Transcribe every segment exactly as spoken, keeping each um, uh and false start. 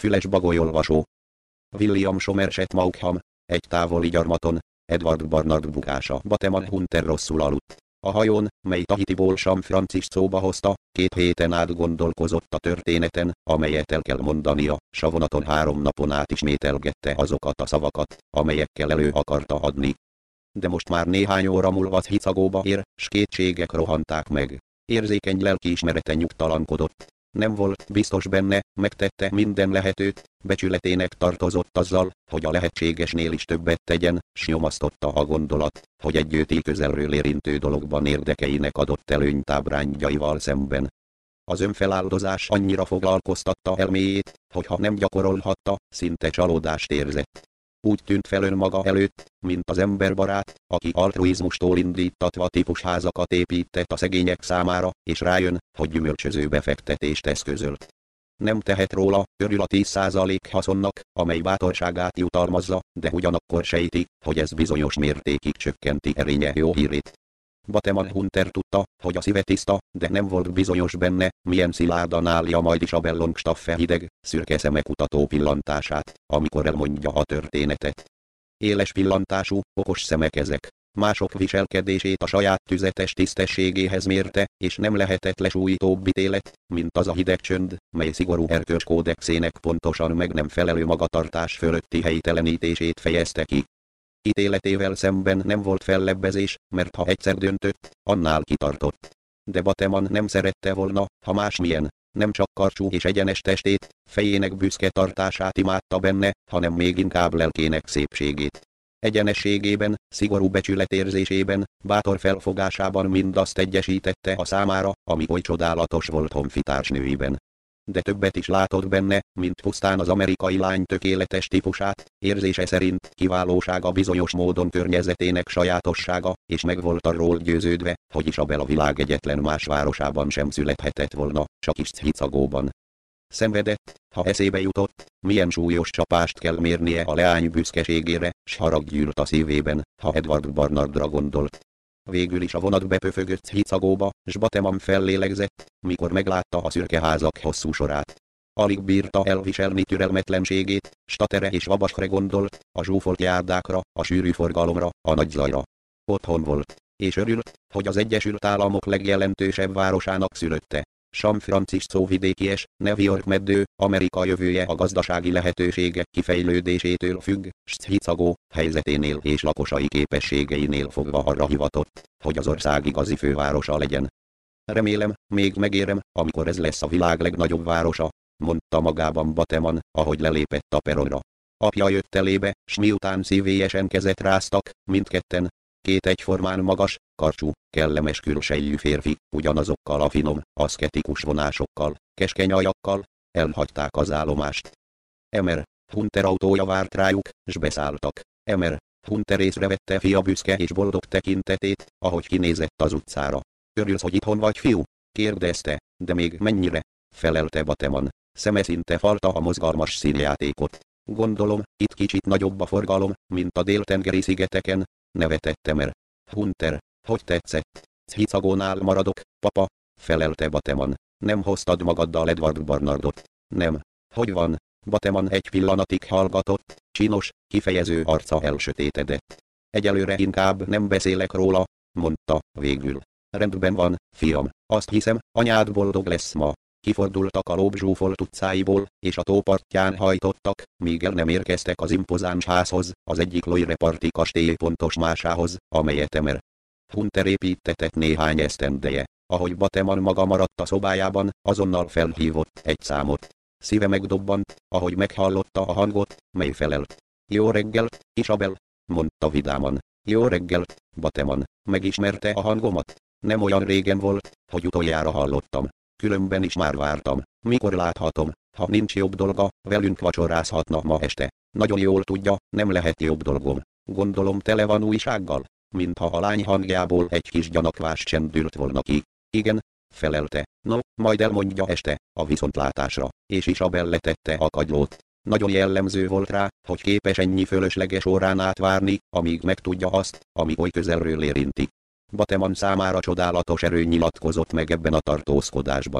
füles bagolyolvasó. William Somerset Maugham, egy távoli gyarmaton, Edward Barnard bukása. Bateman Hunter rosszul aludt. A hajón, mely Tahitiból San Franciscóba hozta, két héten át gondolkozott a történeten, amelyet el kell mondania, s a vonaton három napon át ismételgette azokat a szavakat, amelyekkel elő akarta adni. De most már néhány óra múlva Chicagóba ér, s kétségek rohanták meg. Érzékeny lelkiismerete nyugtalankodott. Nem volt biztos benne, megtette minden lehetőt, becsületének tartozott azzal, hogy a lehetségesnél is többet tegyen, s nyomasztotta a gondolat, hogy egy őt közelről érintő dologban érdekeinek adott előnytábrányjaival szemben. Az önfeláldozás annyira foglalkoztatta elméjét, hogy ha nem gyakorolhatta, szinte csalódást érzett. Úgy tűnt fel önmaga előtt, mint az emberbarát, aki altruizmustól indítatva típusházakat épített a szegények számára, és rájön, hogy gyümölcsöző befektetést eszközölt. Nem tehet róla, örül a tíz százalék haszonnak, amely bátorságát jutalmazza, de ugyanakkor sejti, hogy ez bizonyos mértékig csökkenti erénye jó hírét. Bateman Hunter tudta, hogy a szíve tiszta, de nem volt bizonyos benne, milyen szilárdan állja majd Isabel Longstaffe hideg, szürke szeme kutató pillantását, amikor elmondja a történetet. Éles pillantású, okos szemek ezek. Mások viselkedését a saját tüzetes tisztességéhez mérte, és nem lehetett lesújtóbb ítélet, mint az a hideg csönd, mely szigorú erkölcskódexének pontosan meg nem felelő magatartás fölötti helytelenítését fejezte ki. Ítéletével szemben nem volt fellebbezés, mert ha egyszer döntött, annál kitartott. De Bateman nem szerette volna, ha másmilyen, nem csak karcsú és egyenes testét, fejének büszke tartását imádta benne, hanem még inkább lelkének szépségét. Egyenességében, szigorú becsületérzésében, bátor felfogásában mindazt egyesítette a számára, ami oly csodálatos volt honfitársnőiben. De többet is látott benne, mint pusztán az amerikai lány tökéletes típusát, érzése szerint kiválósága bizonyos módon környezetének sajátossága, és meg volt arról győződve, hogy Isabel a világ egyetlen más városában sem születhetett volna, csak is Chicagóban. Szenvedett, ha eszébe jutott, milyen súlyos csapást kell mérnie a leány büszkeségére, s harag gyűlt a szívében, ha Edward Barnardra gondolt. Végül is a vonat bepöfögött Chicagóba, s Bateman fellélegzett, mikor meglátta a szürke házak hosszú sorát. Alig bírta elviselni türelmetlenségét, statere és Vabasre gondolt, a zsúfolt járdákra, a sűrű forgalomra, a nagy zajra. Otthon volt, és örült, hogy az Egyesült Államok legjelentősebb városának szülötte. San Francisco vidékies, New York meddő, Amerika jövője a gazdasági lehetőségek kifejlődésétől függ, s Chicago helyzeténél és lakosai képességeinél fogva arra hivatott, hogy az ország igazi fővárosa legyen. Remélem, még megérem, amikor ez lesz a világ legnagyobb városa, mondta magában Bateman, ahogy lelépett a peronra. Apja jött elébe, s miután szívélyesen kezet ráztak, mindketten, két egyformán magas, karcsú, kellemes külsejű férfi, ugyanazokkal a finom, aszketikus vonásokkal, keskeny ajakkal, elhagyták az állomást. Emer, Hunter autója várt rájuk, s beszálltak. Emer, Hunter észrevette fia büszke és boldog tekintetét, ahogy kinézett az utcára. Örülsz, hogy itthon vagy, fiú? Kérdezte, de még mennyire? Felelte Bateman. Szeme szinte falta a mozgalmas színjátékot. Gondolom, itt kicsit nagyobb a forgalom, mint a déltengeri szigeteken, nevetett Emer. Hunter, hogy tetszett? Chicagónál maradok, papa, felelte Bateman. Nem hoztad magaddal Edward Barnardot? Nem. Hogy van? Bateman egy pillanatig hallgatott, csinos, kifejező arca elsötétedett. Egyelőre inkább nem beszélek róla, mondta végül. Rendben van, fiam, azt hiszem, anyád boldog lesz ma. Kifordultak a lóbzsúfolt utcáiból, és a tópartján hajtottak, míg el nem érkeztek az impozáns házhoz, az egyik Loire parti kastély pontos másához, amelyet Emer Hunter építetett néhány esztendeje. Ahogy Bateman maga maradt a szobájában, azonnal felhívott egy számot. Szíve megdobbant, ahogy meghallotta a hangot, mely felelt. Jó reggelt, Isabel, mondta vidáman. Jó reggelt, Bateman, megismerte a hangomat? Nem olyan régen volt, hogy utoljára hallottam. Különben is már vártam. Mikor láthatom? Ha nincs jobb dolga, velünk vacsorázhatna ma este. Nagyon jól tudja, nem lehet jobb dolgom. Gondolom tele van újsággal? Mintha a lány hangjából egy kis gyanakvás csendült volna ki. Igen, felelte. No, majd elmondja este, a viszontlátásra, és Isabel letette a kagylót. Nagyon jellemző volt rá, hogy képes ennyi fölösleges órán átvárni, amíg megtudja azt, ami oly közelről érinti. Bateman számára csodálatos erő nyilatkozott meg ebben a tartózkodásban.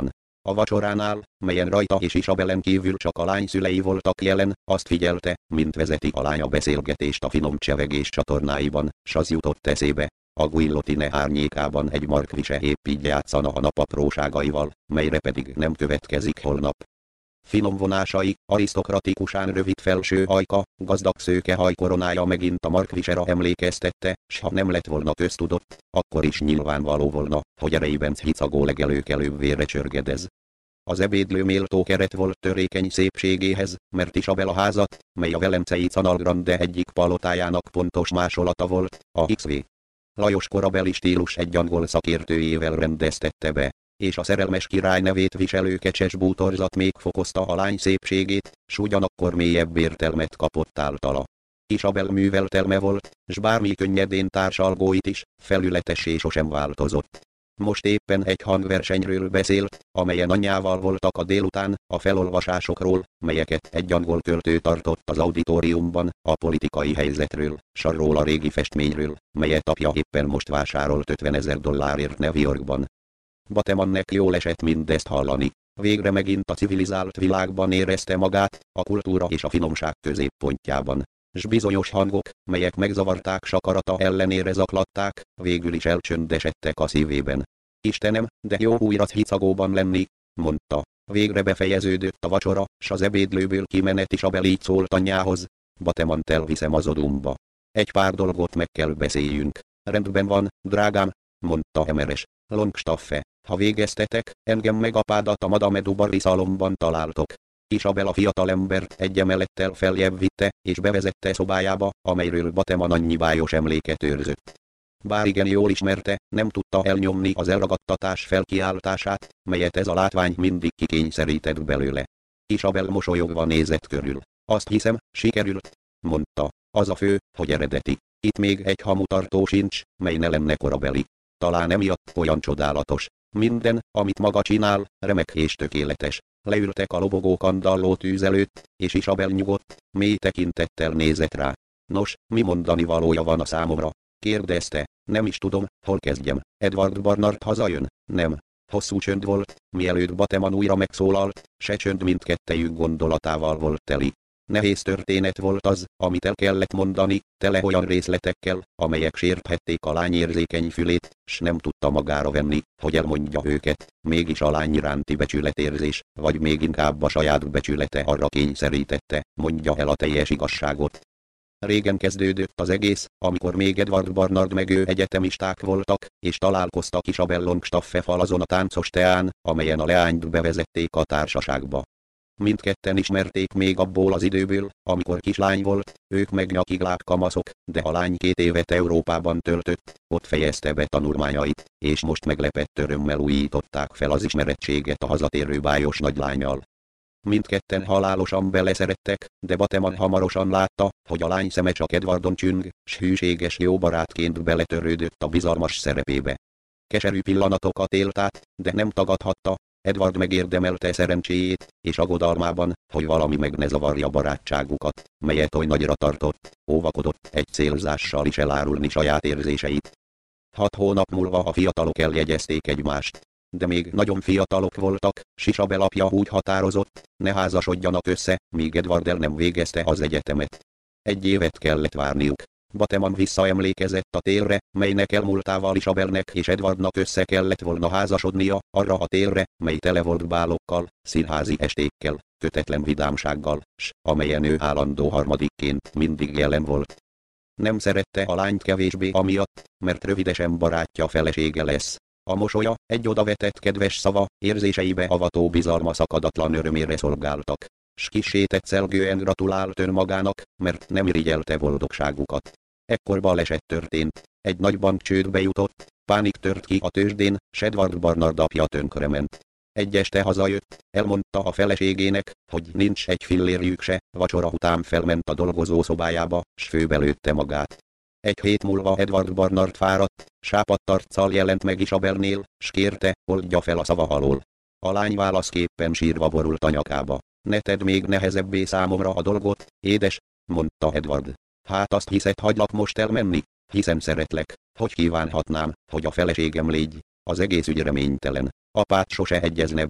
A vacsoránál, melyen rajta és Isabellen kívül csak a lány szülei voltak jelen, azt figyelte, mint vezeti a lány a beszélgetést a finom csevegés csatornáiban, s az jutott eszébe. A guillotine árnyékában egy markvise épp így játszana a nap apróságaival, melyre pedig nem következik holnap. Finom vonásai, arisztokratikusan rövid felső ajka, gazdag szőke hajkoronája megint a markvisera emlékeztette, s ha nem lett volna köztudott, akkor is nyilvánvaló volna, hogy a Ray-Bence hicagó legelőkelőbb vére csörgedez. Az ebédlő méltó keret volt törékeny szépségéhez, mert Isabel házat, mely a velencei Canal Grande egyik palotájának pontos másolata volt, a iksz vé. Lajos korabeli stílus egy angol szakértőjével rendeztette be, és a szerelmes király nevét viselő kecses bútorzat még fokozta a lány szépségét, s ugyanakkor mélyebb értelmet kapott általa. Isabel műveltelme volt, s bármi könnyedén társalgóit is, felületessé sosem változott. Most éppen egy hangversenyről beszélt, amelyen anyjával voltak a délután, a felolvasásokról, melyeket egy angol költő tartott az auditoriumban, a politikai helyzetről, s arról a régi festményről, melyet apja éppen most vásárolt ötvenezer dollárért New Yorkban. Batemannek jól esett mindezt hallani. Végre megint a civilizált világban érezte magát, a kultúra és a finomság középpontjában. S bizonyos hangok, melyek megzavarták sakarata ellenére zaklatták, végül is elcsöndesedtek a szívében. Istenem, de jó újra hicagóban lenni, mondta. Végre befejeződött a vacsora, s az ebédlőből kimenet Isabel így szólt anyjához. Batemant elviszem az odumba. Egy pár dolgot meg kell beszéljünk. Rendben van, drágám, mondta Emeres. Longstaffe, ha végeztetek, engem meg apádat a Madame du Barry szalomban találtok. Isabel a fiatalembert egy emelettel feljebb vitte, és bevezette szobájába, amelyről Bateman annyi bájos emléket őrzött. Bár igen jól ismerte, nem tudta elnyomni az elragadtatás felkiáltását, melyet ez a látvány mindig kikényszerített belőle. Isabel mosolyogva nézett körül. Azt hiszem, sikerült, mondta. Az a fő, hogy eredeti. Itt még egy hamutartó sincs, mely ne lenne korabeli. Talán emiatt olyan csodálatos. Minden, amit maga csinál, remek és tökéletes. Leültek a lobogó kandalló tűz előtt, és Isabel nyugodt, mély tekintettel nézett rá. Nos, mi mondani valója van a számomra? Kérdezte. Nem is tudom, hol kezdjem. Edward Barnard hazajön? Nem. Hosszú csönd volt, mielőtt Bateman újra megszólalt, se csönd mindkettejük gondolatával volt teli. Nehéz történet volt az, amit el kellett mondani, tele olyan részletekkel, amelyek sérthették a lány érzékeny fülét, s nem tudta magára venni, hogy elmondja őket, mégis a lány iránti becsületérzés, vagy még inkább a saját becsülete arra kényszerítette, mondja el a teljes igazságot. Régen kezdődött az egész, amikor még Edward Barnard meg ő egyetemisták voltak, és találkoztak Isabel Longstaffe falazon a táncos teán, amelyen a leányt bevezették a társaságba. Mindketten ismerték még abból az időből, amikor kislány volt, ők meg nyakiglák kamaszok, de a lány két évet Európában töltött, ott fejezte be tanulmányait, és most meglepett örömmel újították fel az ismerettséget a hazatérő bájos nagylánnyal. Mindketten halálosan beleszerettek, de Bateman hamarosan látta, hogy a lány szeme csak Edwardon csüng, s hűséges jó barátként beletörődött a bizalmas szerepébe. Keserű pillanatokat élt át, de nem tagadhatta, Edward megérdemelte szerencséjét, és aggodalmában, hogy valami meg ne zavarja barátságukat, melyet oly nagyra tartott, óvakodott egy célzással is elárulni saját érzéseit. Hat hónap múlva a fiatalok eljegyezték egymást. De még nagyon fiatalok voltak, s Isabel apja úgy határozott, ne házasodjanak össze, míg Edward el nem végezte az egyetemet. Egy évet kellett várniuk. Bateman visszaemlékezett a télre, melynek elmúltával Isabelnek és Edwardnak össze kellett volna házasodnia, arra a télre, mely tele volt bálokkal, színházi estékkel, kötetlen vidámsággal, s amelyen ő állandó harmadikként mindig jelen volt. Nem szerette a lányt kevésbé amiatt, mert rövidesen barátja felesége lesz. A mosolya, egy odavetett kedves szava, érzéseibe avató bizalma szakadatlan örömére szolgáltak. S kissé tetszelgően gratulált önmagának, mert nem irigyelte boldogságukat. Ekkor baleset történt, egy nagy bank csődbe jutott, pánik tört ki a tőzsdén, s Edward Barnard apja tönkrement. Egy este hazajött, elmondta a feleségének, hogy nincs egy fillérjük se, vacsora után felment a dolgozószobájába, s főbelőtte magát. Egy hét múlva Edward Barnard fáradt, sápadt arccal jelent meg Isabelnél, s kérte, oldja fel a szava alól. A lány válaszképpen sírva borult a nyakába. Ne tedd még nehezebbé számomra a dolgot, édes, mondta Edward. Hát azt hiszed, hagylak most elmenni? Hiszen szeretlek, hogy kívánhatnám, hogy a feleségem légy. Az egész ügy reménytelen. Apát sose egyezne bele.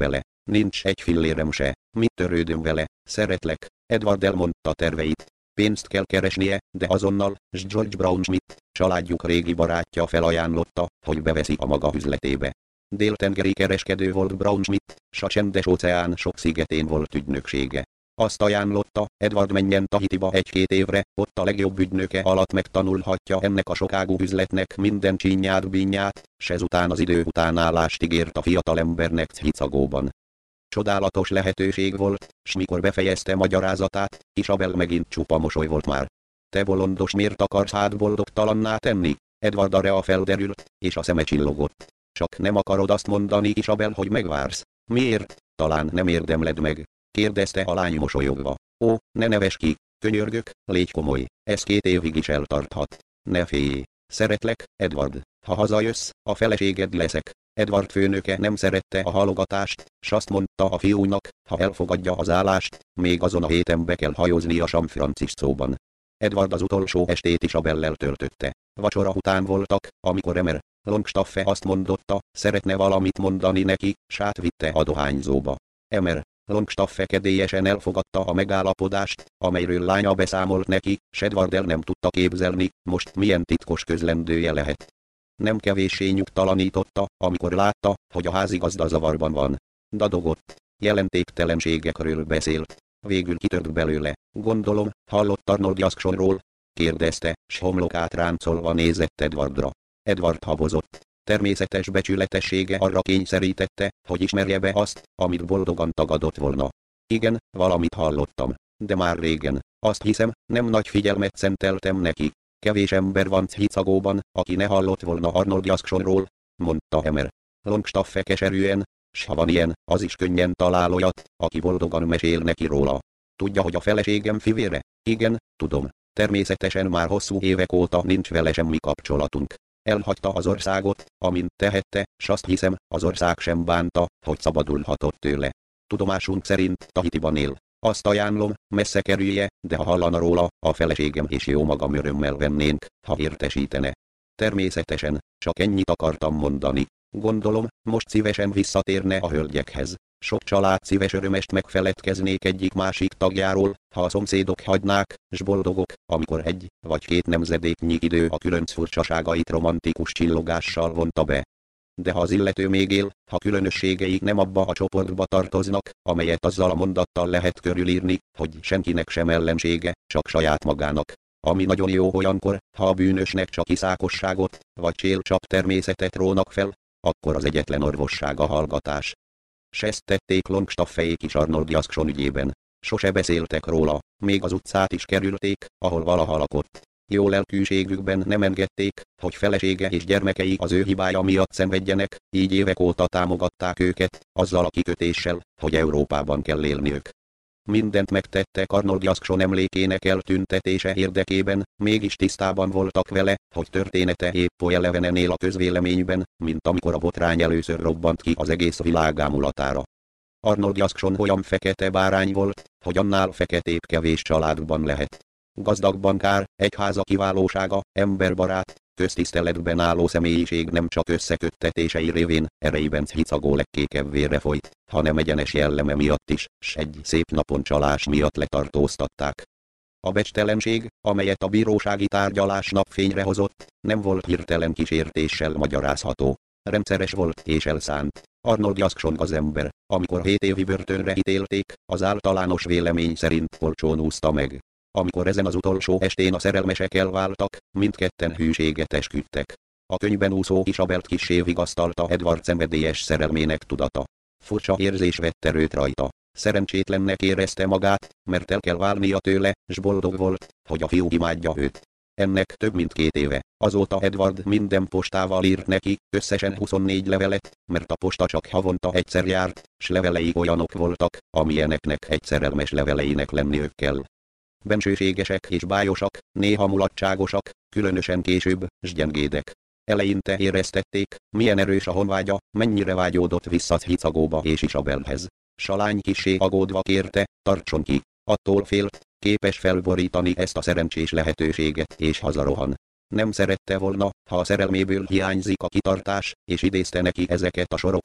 Nincs egy fillérem se, mit törődöm vele, szeretlek. Edward elmondta terveit. Pénzt kell keresnie, de azonnal, s George Brown Schmidt, családjuk régi barátja felajánlotta, hogy beveszi a maga üzletébe. Déltengeri kereskedő volt Brown Schmidt, s a csendes óceán sok szigetén volt ügynöksége. Azt ajánlotta, Edward menjen Tahitiba egy-két évre, ott a legjobb ügynöke alatt megtanulhatja ennek a sokágú üzletnek minden csínyát bínyát, s ezután az idő után állást ígért a fiatalembernek Chicagóban. Csodálatos lehetőség volt, s mikor befejezte magyarázatát, Isabel megint csupa mosoly volt már. Te bolondos, miért akarsz hát boldogtalanná tenni? Edward arra felderült, és a szeme csillogott. Csak nem akarod azt mondani, Isabel, hogy megvársz? Miért? Talán nem érdemled meg? Kérdezte a lány mosolyogva. Ó, ne neves ki, könyörgök, légy komoly, ez két évig is eltarthat. Ne félj. Szeretlek, Edward. Ha hazajössz, a feleséged leszek. Edward főnöke nem szerette a halogatást, s azt mondta a fiúnak, ha elfogadja az állást, még azon a héten be kell hajózni a San Franciscóban. Edward az utolsó estét Isabellel töltötte. Vacsora után voltak, amikor Emer Longstaffe azt mondotta, szeretne valamit mondani neki, s átvitte a dohányzóba. Emer Longstaffe kedélyesen elfogadta a megállapodást, amelyről lánya beszámolt neki, s Edward el nem tudta képzelni, most milyen titkos közlendője lehet. Nem kevéssé nyugtalanította, amikor látta, hogy a házigazda zavarban van. Dadogott, jelentéktelenségekről beszélt. Végül kitört belőle. Gondolom, hallott Arnold Jacksonról? Kérdezte, s homlokát ráncolva nézett Edwardra. Edward habozott. Természetes becsületessége arra kényszerítette, hogy ismerje be azt, amit boldogan tagadott volna. Igen, valamit hallottam. De már régen. Azt hiszem, nem nagy figyelmet szenteltem neki. Kevés ember van Chicagóban, aki ne hallott volna Arnold Jacksonról, mondta Emer Longstaffe keserűen, s ha van ilyen, az is könnyen talál olyat, aki boldogan mesél neki róla. Tudja, hogy a feleségem fivére? Igen, tudom. Természetesen már hosszú évek óta nincs vele semmi kapcsolatunk. Elhagyta az országot, amint tehette, s azt hiszem, az ország sem bánta, hogy szabadulhatott tőle. Tudomásunk szerint Tahitiban él. Azt ajánlom, messze kerülje, de ha hallana róla, a feleségem és jó magam örömmel vennénk, ha értesítene. Természetesen, csak ennyit akartam mondani. Gondolom, most szívesen visszatérne a hölgyekhez. Sok család szíves örömest megfeledkeznék egyik-másik tagjáról, ha a szomszédok hagynák, s boldogok, amikor egy vagy két nemzedéknyi idő a különc furcsaságait romantikus csillogással vonta be. De ha az illető még él, ha különösségeik nem abba a csoportba tartoznak, amelyet azzal a mondattal lehet körülírni, hogy senkinek sem ellensége, csak saját magának. Ami nagyon jó olyankor, ha a bűnösnek csak iszákosságot, vagy csélcsap természetet rónak fel, akkor az egyetlen orvosság a hallgatás. S ezt tették Longstaffék is Arnold Jackson ügyében. Sose beszéltek róla, még az utcát is kerülték, ahol valaha lakott. Jó lelkűségükben nem engedték, hogy felesége és gyermekei az ő hibája miatt szenvedjenek, így évek óta támogatták őket, azzal a kikötéssel, hogy Európában kell élniük. Mindent megtettek Arnold Jackson emlékének eltüntetése érdekében, mégis tisztában voltak vele, hogy története épp olyan elevenen él a közvéleményben, mint amikor a botrány először robbant ki az egész világ ámulatára. Arnold Jackson olyan fekete bárány volt, hogy annál feketébb kevés családban lehet. Gazdag bankár, egyháza kiválósága, emberbarát, köztiszteletben álló személyiség nem csak összeköttetései révén, erejében Chicagó legkékebbvére folyt, hanem egyenes jelleme miatt is, s egy szép napon csalás miatt letartóztatták. A becstelenség, amelyet a bírósági tárgyalás napfényre hozott, nem volt hirtelen kísértéssel magyarázható. Rendszeres volt és elszánt. Arnold Jackson az ember, amikor hét évi börtönre ítélték, az általános vélemény szerint olcsón úszta meg. Amikor ezen az utolsó estén a szerelmesek elváltak, mindketten hűséget esküdtek. A könyvben úszó Isabelt kissé vigasztalta Edward szenvedélyes szerelmének tudata. Furcsa érzés vett erőt rajta. Szerencsétlennek érezte magát, mert el kell válnia tőle, s boldog volt, hogy a fiú imádja őt. Ennek több mint két éve. Azóta Edward minden postával írt neki, összesen huszonnégy levelet, mert a posta csak havonta egyszer járt, s levelei olyanok voltak, amilyeneknek egy szerelmes leveleinek lenniük kell. Bensőségesek és bájosak, néha mulatságosak, különösen később, s gyengédek. Eleinte éreztették, milyen erős a honvágya, mennyire vágyódott vissza Chicagóba és Isabelhez. S a lány kissé aggódva kérte, tartson ki. Attól félt, képes felborítani ezt a szerencsés lehetőséget és hazarohan. Nem szerette volna, ha a szerelméből hiányzik a kitartás, és idézte neki ezeket a sorokat.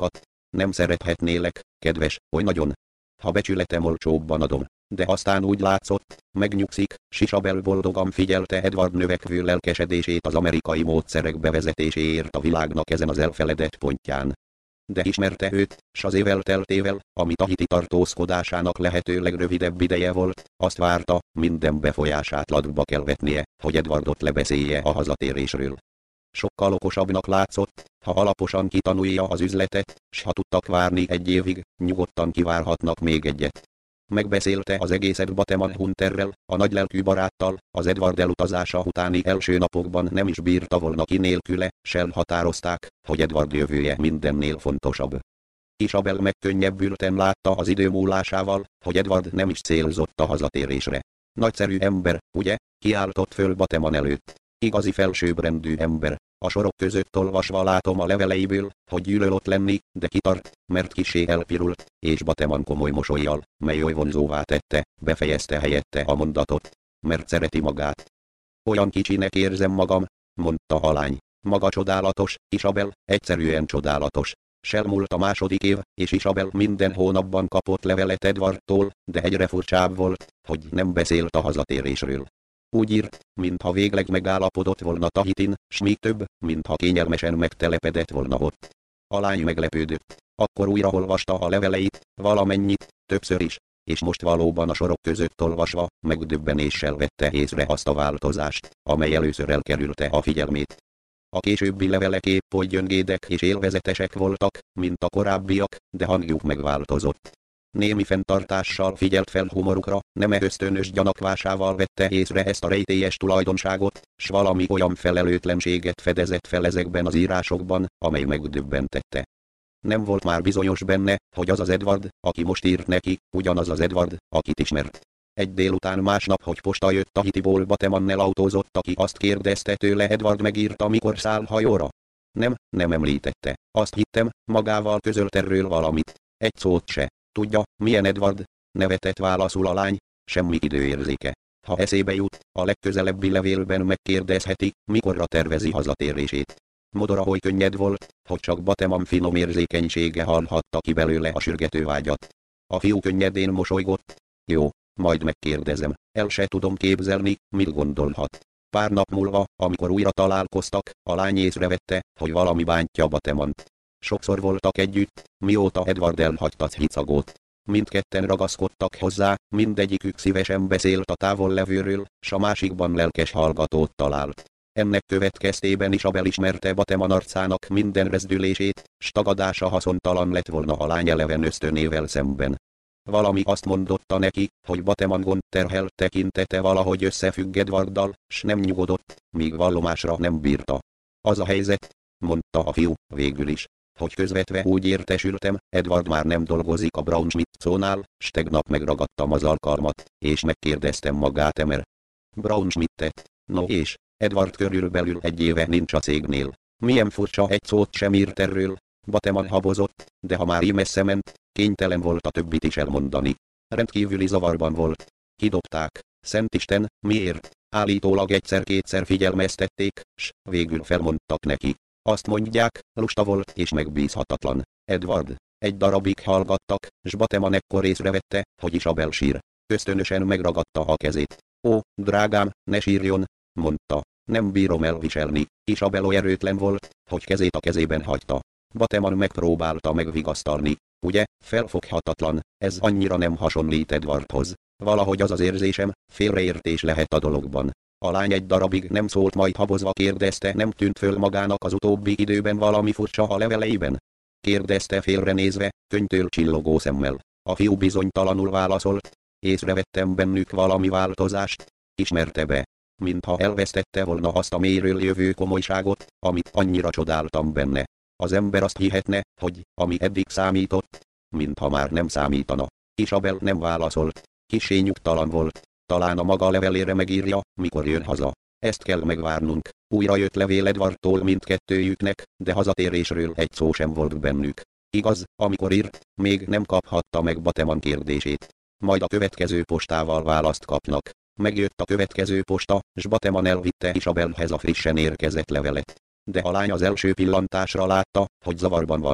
Nem szerethetnélek, kedves, oly nagyon. Ha becsületem olcsóbban adom. De aztán úgy látszott, megnyugszik, Isabel boldogan figyelte Edward növekvő lelkesedését az amerikai módszerek bevezetéséért a világnak ezen az elfeledett pontján. De ismerte őt, s az évvel teltével, ami Tahiti tartózkodásának lehető legrövidebb ideje volt, azt várta, minden befolyását latba kell vetnie, hogy Edwardot lebeszélje a hazatérésről. Sokkal okosabbnak látszott, ha alaposan kitanulja az üzletet, s ha tudtak várni egy évig, nyugodtan kivárhatnak még egyet. Megbeszélte az egészet Bateman Hunterrel, a nagylelkű baráttal, az Edward elutazása utáni első napokban nem is bírta volna ki nélküle, s elhatározták, hogy Edward jövője mindennél fontosabb. Isabel megkönnyebbülten látta az idő múlásával, hogy Edward nem is célzott a hazatérésre. Nagyszerű ember, ugye? Kiáltott föl Bateman előtt. Igazi felsőbbrendű ember. A sorok között olvasva látom a leveleiből, hogy gyűlöl ott lenni, de kitart, mert kissé elpirult, és Bateman komoly mosollyal, mely oly vonzóvá tette, befejezte helyette a mondatot. Mert szereti magát. Olyan kicsinek érzem magam, mondta a lány. Maga csodálatos, Isabel, egyszerűen csodálatos. S elmúlt a második év, és Isabel minden hónapban kapott levelet Edwardtól, de egyre furcsább volt, hogy nem beszélt a hazatérésről. Úgy írt, mintha végleg megállapodott volna Tahitin, s még több, mintha kényelmesen megtelepedett volna ott. A lány meglepődött. Akkor újra olvasta a leveleit, valamennyit, többször is, és most valóban a sorok között olvasva, megdöbbenéssel vette észre azt a változást, amely először elkerülte a figyelmét. A későbbi levelek épp oly gyöngédek és élvezetesek voltak, mint a korábbiak, de hangjuk megváltozott. Némi fenntartással figyelt fel humorukra, neme ösztönös gyanakvásával vette észre ezt a rejtélyes tulajdonságot, s valami olyan felelőtlenséget fedezett fel ezekben az írásokban, amely megdöbbentette. Nem volt már bizonyos benne, hogy az az Edward, aki most írt neki, ugyanaz az Edward, akit ismert. Egy délután másnap, hogy posta jött Tahitiból, Batemannel autózott, aki azt kérdezte tőle, Edward megírta, mikor száll hajóra. Nem, nem említette. Azt hittem, magával közölt erről valamit. Egy szót se. Tudja, milyen Edward? Nevetett válaszul a lány, semmi időérzéke. Ha eszébe jut, a legközelebbi levélben megkérdezheti, mikorra tervezi hazatérését. Modora oly könnyed volt, hogy csak Bateman finom érzékenysége hallhatta ki belőle a sürgető vágyat. A fiú könnyedén mosolygott. Jó, majd megkérdezem, el se tudom képzelni, mit gondolhat. Pár nap múlva, amikor újra találkoztak, a lány észrevette, hogy valami bántja Batemant. Sokszor voltak együtt, mióta Edward elhagyta Chicagot. Mindketten ragaszkodtak hozzá, mindegyikük szívesen beszélt a távollevőről, s a másikban lelkes hallgatót talált. Ennek következtében Isabel ismerte Bateman arcának minden rezdülését, s tagadása haszontalan lett volna a lány eleven ösztönével szemben. Valami azt mondotta neki, hogy Bateman gondterhelt tekintete valahogy összefügg Edwarddal, s nem nyugodott, míg vallomásra nem bírta. Az a helyzet, mondta a fiú, végül is, hogy közvetve úgy értesültem, Edward már nem dolgozik a Braunschmidt-szónál, s tegnap megragadtam az alkalmat, és megkérdeztem magát emer. Braunschmidt-et, no és, Edward körülbelül egy éve nincs a cégnél. Milyen furcsa, egy szót sem írt erről. Bateman habozott, de ha már így messze ment, kénytelen volt a többit is elmondani. Rendkívüli zavarban volt. Kidobták. Szentisten, miért? Állítólag egyszer-kétszer figyelmeztették, s végül felmondtak neki. Azt mondják, lusta volt és megbízhatatlan. Edward. Egy darabig hallgattak, s Bateman ekkor észrevette, hogy Isabel sír. Ösztönösen megragadta a kezét. Ó, drágám, ne sírjon, mondta. Nem bírom elviselni. Isabel oly erőtlen volt, hogy kezét a kezében hagyta. Bateman megpróbálta megvigasztalni. Ugye, felfoghatatlan, ez annyira nem hasonlít Edwardhoz. Valahogy az az érzésem, félreértés lehet a dologban. A lány egy darabig nem szólt, majd habozva kérdezte, nem tűnt föl magának az utóbbi időben valami furcsa a leveleiben? Kérdezte félrenézve, könyvtől csillogó szemmel. A fiú bizonytalanul válaszolt. Észrevettem bennük valami változást. Ismerte be. Mintha elvesztette volna azt a mélyről jövő komolyságot, amit annyira csodáltam benne. Az ember azt hihetne, hogy, ami eddig számított, mintha már nem számítana. Isabel nem válaszolt. Kissé nyugtalan volt. Talán a maga levelére megírja, mikor jön haza. Ezt kell megvárnunk. Újra jött levél Edwardtól mindkettőjüknek, de hazatérésről egy szó sem volt bennük. Igaz, amikor írt, még nem kaphatta meg Bateman kérdését. Majd a következő postával választ kapnak. Megjött a következő posta, s Bateman elvitte Isabelhez a frissen érkezett levelet. De a lány az első pillantásra látta, hogy zavarban van.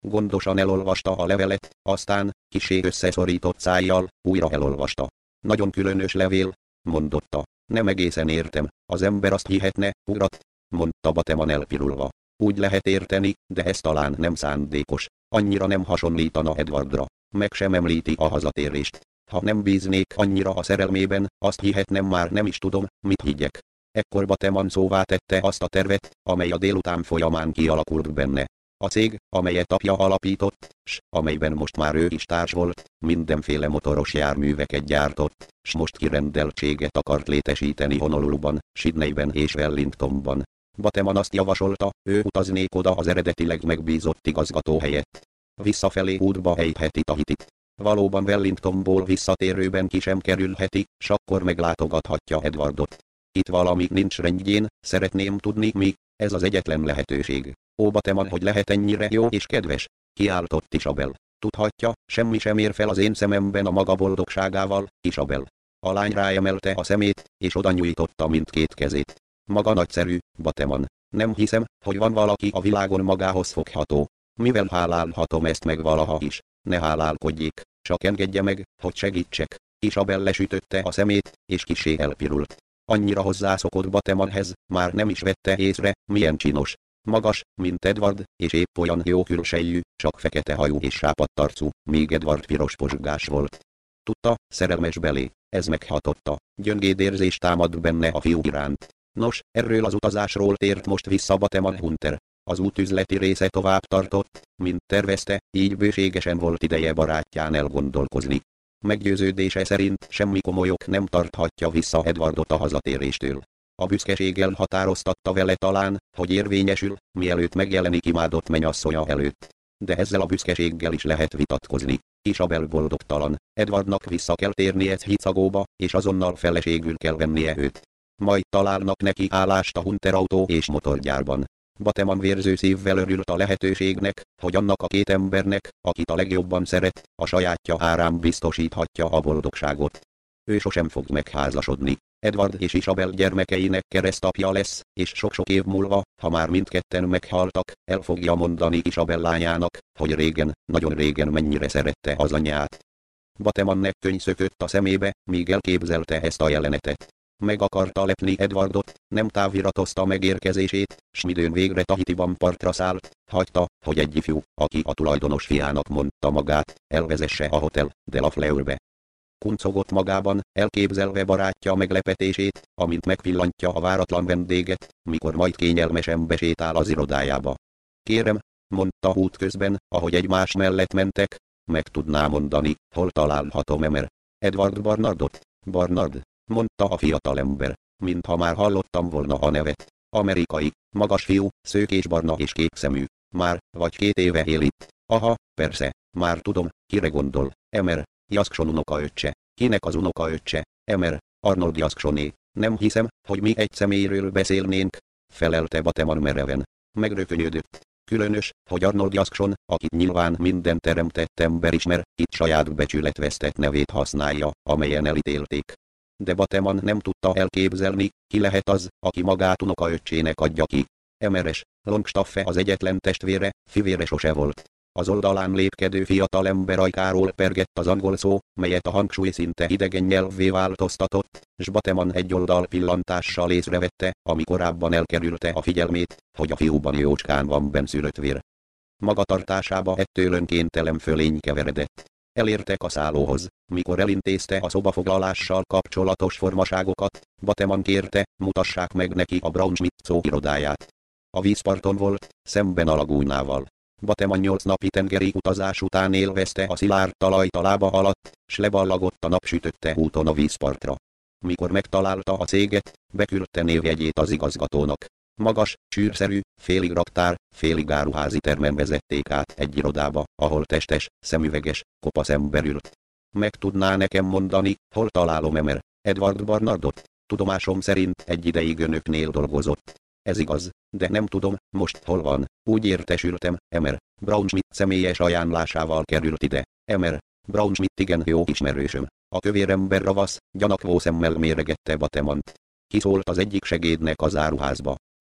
Gondosan elolvasta a levelet, aztán, kissé összeszorított szájjal, újra elolvasta. Nagyon különös levél, mondotta. Nem egészen értem, az ember azt hihetne, urat, mondta Bateman elpirulva. Úgy lehet érteni, de ez talán nem szándékos. Annyira nem hasonlítana Edwardra. Meg sem említi a hazatérést. Ha nem bíznék annyira a szerelmében, azt hihetnem már nem is tudom, mit higgyek. Ekkor Bateman szóvá tette azt a tervet, amely a délután folyamán kialakult benne. A cég, amelyet apja alapított, s amelyben most már ő is társ volt, mindenféle motoros járműveket gyártott, s most kirendeltséget akart létesíteni Honoluluban, Sydneyben és Wellingtonban. Bateman azt javasolta, ő utaznék oda az eredetileg megbízott igazgató helyett. Visszafelé útba ejtheti Tahitit. Valóban Wellingtonból visszatérőben ki sem kerülheti, s akkor meglátogathatja Edwardot. Itt valami nincs rendjén, szeretném tudni mi, ez az egyetlen lehetőség. Ó Bateman, hogy lehet ennyire jó és kedves, kiáltott Isabel. Tudhatja, semmi sem ér fel az én szememben a maga boldogságával, Isabel. A lány ráemelte a szemét, és oda nyújtotta mindkét kezét. Maga nagyszerű, Bateman. Nem hiszem, hogy van valaki a világon magához fogható. Mivel hálálhatom ezt meg valaha is? Ne hálálkodjék, csak engedje meg, hogy segítsek. Isabel lesütötte a szemét, és kissé elpirult. Annyira hozzászokott Batemanhez, már nem is vette észre, milyen csinos. Magas, mint Edward, és épp olyan jó külsejű, csak fekete hajú és sápadtarcú, míg Edward piros pozsgás volt. Tudta, szerelmes belé, ez meghatotta, gyöngéd érzés támad benne a fiú iránt. Nos, erről az utazásról tért most vissza Bateman Hunter. Az út üzleti része tovább tartott, mint tervezte, így bőségesen volt ideje barátján elgondolkozni. Meggyőződése szerint semmi komolyok nem tarthatja vissza Edwardot a hazatéréstől. A büszkeséggel határoztatta vele talán, hogy érvényesül, mielőtt megjelenik imádott mennyasszonya előtt. De ezzel a büszkeséggel is lehet vitatkozni. Isabel boldogtalan, Edwardnak vissza kell térnie Chicagóba, és azonnal feleségül kell vennie őt. Majd találnak neki állást a Hunter autó és motorgyárban. Bateman vérző szívvel örült a lehetőségnek, hogy annak a két embernek, akit a legjobban szeret, a sajátja árán biztosíthatja a boldogságot. Ő sosem fog megházasodni. Edward és Isabel gyermekeinek keresztapja lesz, és sok-sok év múlva, ha már mindketten meghaltak, el fogja mondani Isabel lányának, hogy régen, nagyon régen mennyire szerette az anyját. Batemannek könyv szökött a szemébe, míg elképzelte ezt a jelenetet. Meg akarta lepni Edwardot, nem táviratozta megérkezését, s midőn végre Tahitiban partra szállt, hagyta, hogy egy ifjú, aki a tulajdonos fiának mondta magát, elvezesse a Hotel de la Fleurbe. Kuncogott magában, elképzelve barátja meglepetését, amint megpillantja a váratlan vendéget, mikor majd kényelmesen besétál az irodájába. Kérem, mondta útközben, ahogy egymás mellett mentek, meg tudná mondani, hol találhatom Emer. Edward Barnardot? Barnard, mondta a fiatalember, mintha már hallottam volna a nevet. Amerikai, magas fiú, szőkésbarna és kékszemű. Már, vagy két éve él itt. Aha, persze, már tudom, kire gondol. Emer, Jackson unokaöccse. Kinek az unokaöccse? Emer, Arnold Jacksoné. Nem hiszem, hogy mi egy személyről beszélnénk, felelte Bateman mereven. Megrökönyödött. Különös, hogy Arnold Jackson, akit nyilván minden teremtett ember ismer, itt saját becsületvesztett nevét használja, amelyen elítélték. De Bateman nem tudta elképzelni, ki lehet az, aki magát unokaöccsének adja ki. Emeres, Longstaffe az egyetlen testvére, fivére sose volt. Az oldalán lépkedő fiatalember ajkáról pergett az angol szó, melyet a hangsúly szinte idegen nyelvvé változtatott, s Bateman egy oldal pillantással észrevette, ami korábban elkerülte a figyelmét, hogy a fiúban jócskán van benszülött vér. Magatartásába ettől önkéntelen fölény keveredett. Elértek a szállóhoz, mikor elintézte a szobafoglalással kapcsolatos formaságokat, Bateman kérte, mutassák meg neki a Braun-Schmidt irodáját. A vízparton volt, szemben a lagúnával. Bateman nyolc napi tengeri utazás után élvezte a szilárd talajt a lába alatt, s leballagott a napsütötte úton a vízpartra. Mikor megtalálta a céget, beküldte névjegyét az igazgatónak. Magas, sűrszerű, félig raktár, félig áruházi termen vezették át egy irodába, ahol testes, szemüveges, kopasz ember ült. Meg tudná nekem mondani, hol találom Emer, Edward Barnardot? Tudomásom szerint egy ideig önöknél dolgozott. Ez igaz, de nem tudom, most hol van. Úgy értesültem, Emer, Braun-Schmidt személyes ajánlásával került ide. Emer, Braun-Schmidt igen jó ismerősöm. A kövérember ravasz, gyanakvó szemmel méregette Batemant. Kiszólt az egyik segédnek az áruházba.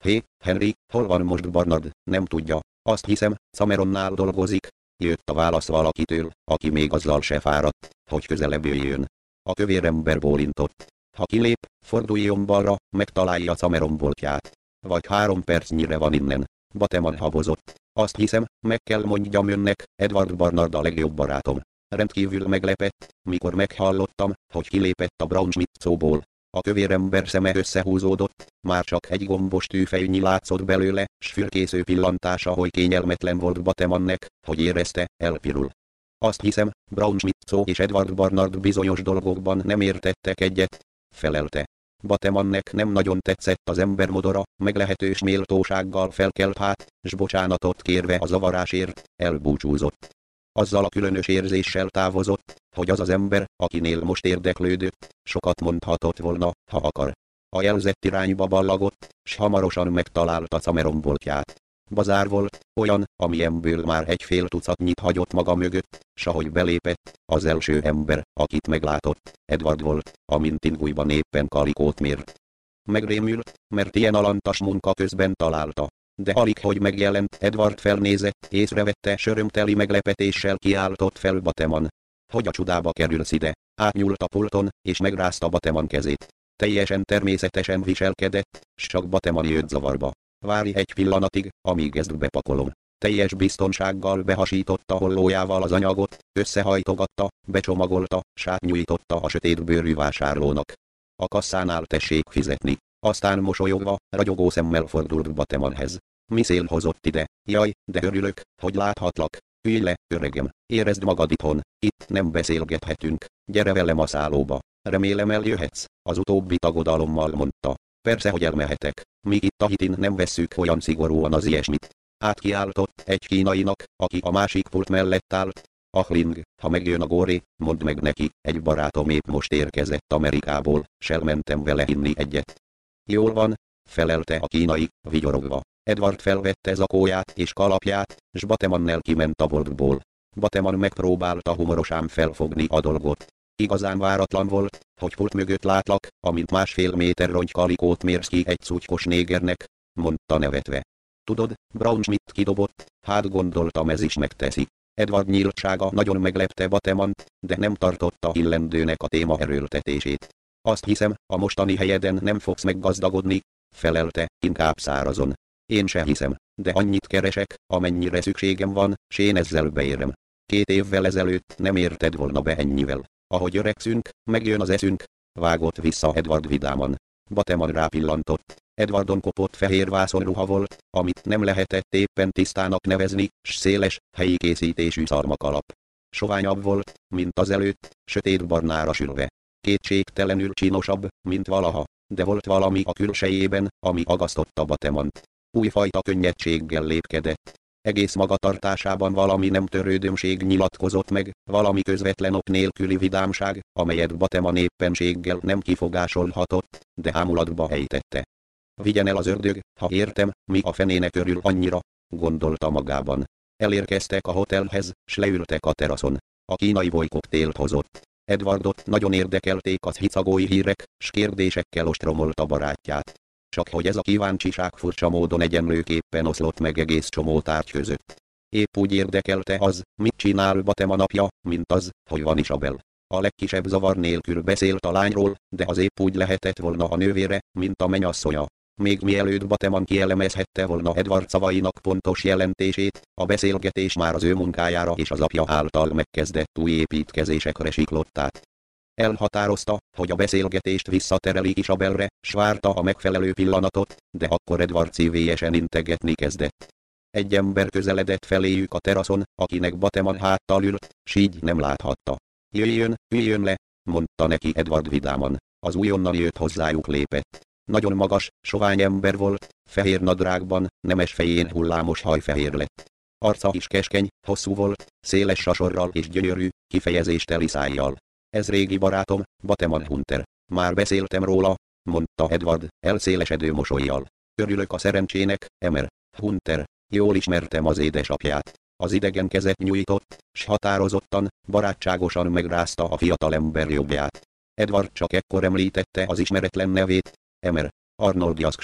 Hé, Henry, hol van most Barnard? Nem tudja. Azt hiszem, Cameronnál dolgozik. Jött a válasz valakitől, aki még azzal se fáradt, hogy közelebb jöjjön. A kövér ember bólintott. Ha kilép, forduljon balra, megtalálja Cameron boltját. Vagy három percnyire van innen. Bateman habozott. Azt hiszem, meg kell mondjam önnek, Edward Barnard a legjobb barátom. Rendkívül meglepett, mikor meghallottam, hogy kilépett a Braunschmidt szóból. A kövér ember szeme összehúzódott, már csak egy gombos tűfejnyi látszott belőle, s fürkésző pillantása oly kényelmetlen volt Batemannek, hogy érezte, elpirul. Azt hiszem, Braunschmidt szó és Edward Barnard bizonyos dolgokban nem értettek egyet, felelte. Batemannek nem nagyon tetszett az ember modora, meglehetős méltósággal felkelt hát, s bocsánatot kérve a zavarásért, elbúcsúzott. Azzal a különös érzéssel távozott, hogy az az ember, akinél most érdeklődött, sokat mondhatott volna, ha akar. A jelzett irányba ballagott, s hamarosan megtalálta Cameron boltját. Bazár volt, olyan, amilyemből már egy fél tucatnyit hagyott maga mögött, s ahogy belépett, az első ember, akit meglátott, Edward volt, amint ingújban éppen kalikót mért. Megrémült, mert ilyen alantas munka közben találta. De alig hogy megjelent, Edward felnézett, észrevette, sörömteli meglepetéssel kiáltott fel Bateman. Hogy a csudába kerülsz ide? Átnyúlt a pulton, és megrázta Bateman kezét. Teljesen természetesen viselkedett, s csak Bateman jött zavarba. Várj egy pillanatig, amíg ezt bepakolom. Teljes biztonsággal behasította hollójával az anyagot, összehajtogatta, becsomagolta, s átnyújtotta a sötétbőrű vásárlónak. A kasszánál tessék fizetni. Aztán mosolyogva, ragyogó szemmel fordult Batemanhez. Mi szél hozott ide? Jaj, de örülök, hogy láthatlak. Ülj le, öregem, érezd magad itthon, itt nem beszélgethetünk. Gyere velem a szállóba. Remélem eljöhetsz, az utóbbi tagodalommal mondta. Persze, hogy elmehetek. Mi itt Tahitin nem vesszük olyan szigorúan az ilyesmit. Átkiáltott egy kínainak, aki a másik pult mellett állt. Ahling, ha megjön a góré, mondd meg neki, egy barátom épp most érkezett Amerikából, s elmentem vele inni egyet. Jól van, felelte a kínai, vigyorogva. Edward felvette zakóját és kalapját, s Batemannel kiment a boltból. Bateman megpróbálta humorosan felfogni a dolgot. Igazán váratlan volt, hogy pult mögött látlak, amint másfél méter rongykalikót mérsz ki egy szutykos négernek, mondta nevetve. Tudod, Braunschmidt kidobott, hát gondoltam ez is megteszi. Edward nyíltsága nagyon meglepte Batemant, de nem tartotta illendőnek a téma erőltetését. Azt hiszem, a mostani helyeden nem fogsz meggazdagodni, felelte, inkább szárazon. Én se hiszem, de annyit keresek, amennyire szükségem van, s én ezzel beérem. Két évvel ezelőtt nem érted volna be ennyivel. Ahogy öregszünk, megjön az eszünk, vágott vissza Edward vidáman. Bateman rápillantott. Edwardon kopott fehér vászonruha volt, amit nem lehetett éppen tisztának nevezni, s széles, helyi készítésű szarmakalap. Soványabb volt, mint azelőtt, sötétbarnára sülve. Kétségtelenül csinosabb, mint valaha, de volt valami a külsejében, ami agasztotta Batemant. Újfajta könnyedséggel lépkedett. Egész magatartásában valami nem törődömség nyilatkozott meg, valami közvetlen ok nélküli vidámság, amelyet Bateman éppenséggel nem kifogásolhatott, de ámulatba ejtette. Vigyen el az ördög, ha értem, mi a fenének örül annyira, gondolta magában. Elérkeztek a hotelhez, s leültek a teraszon. A kínai bolykoktélt hozott. Edwardot nagyon érdekelték az hicagói hírek, s kérdésekkel ostromolta barátját. Csak hogy ez a kíváncsiság furcsa módon egyenlőképpen oszlott meg egész csomó tárgy között. Épp úgy érdekelte az, mit csinál Bateman apja, mint az, hogy van Isabel. A legkisebb zavar nélkül beszélt a lányról, de az épp úgy lehetett volna a nővére, mint a menyasszonya. Még mielőtt Bateman kielemezhette volna Edward szavainak pontos jelentését, a beszélgetés már az ő munkájára és az apja által megkezdett új építkezésekre siklott át. Elhatározta, hogy a beszélgetést visszatereli Isabelre, s várta a megfelelő pillanatot, de akkor Edward szívélyesen integetni kezdett. Egy ember közeledett feléjük a teraszon, akinek Bateman háttal ült, s így nem láthatta. Jöjjön, üljön le, mondta neki Edward vidáman. Az újonnan jött hozzájuk lépett. Nagyon magas, sovány ember volt, fehér nadrágban, nemes fején hullámos hajfehér lett. Arca is keskeny, hosszú volt, széles sasorral és gyönyörű, kifejezésteli szájjal. Ez régi barátom, Bateman Hunter. Már beszéltem róla, mondta Edward, elszélesedő mosollyal. Örülök a szerencsének, Emer. Hunter, jól ismertem az édesapját. Az idegen kezet nyújtott, s határozottan, barátságosan megrázta a fiatalember jobbját. Edward csak ekkor említette az ismeretlen nevét, Emer, Arnold Jackson.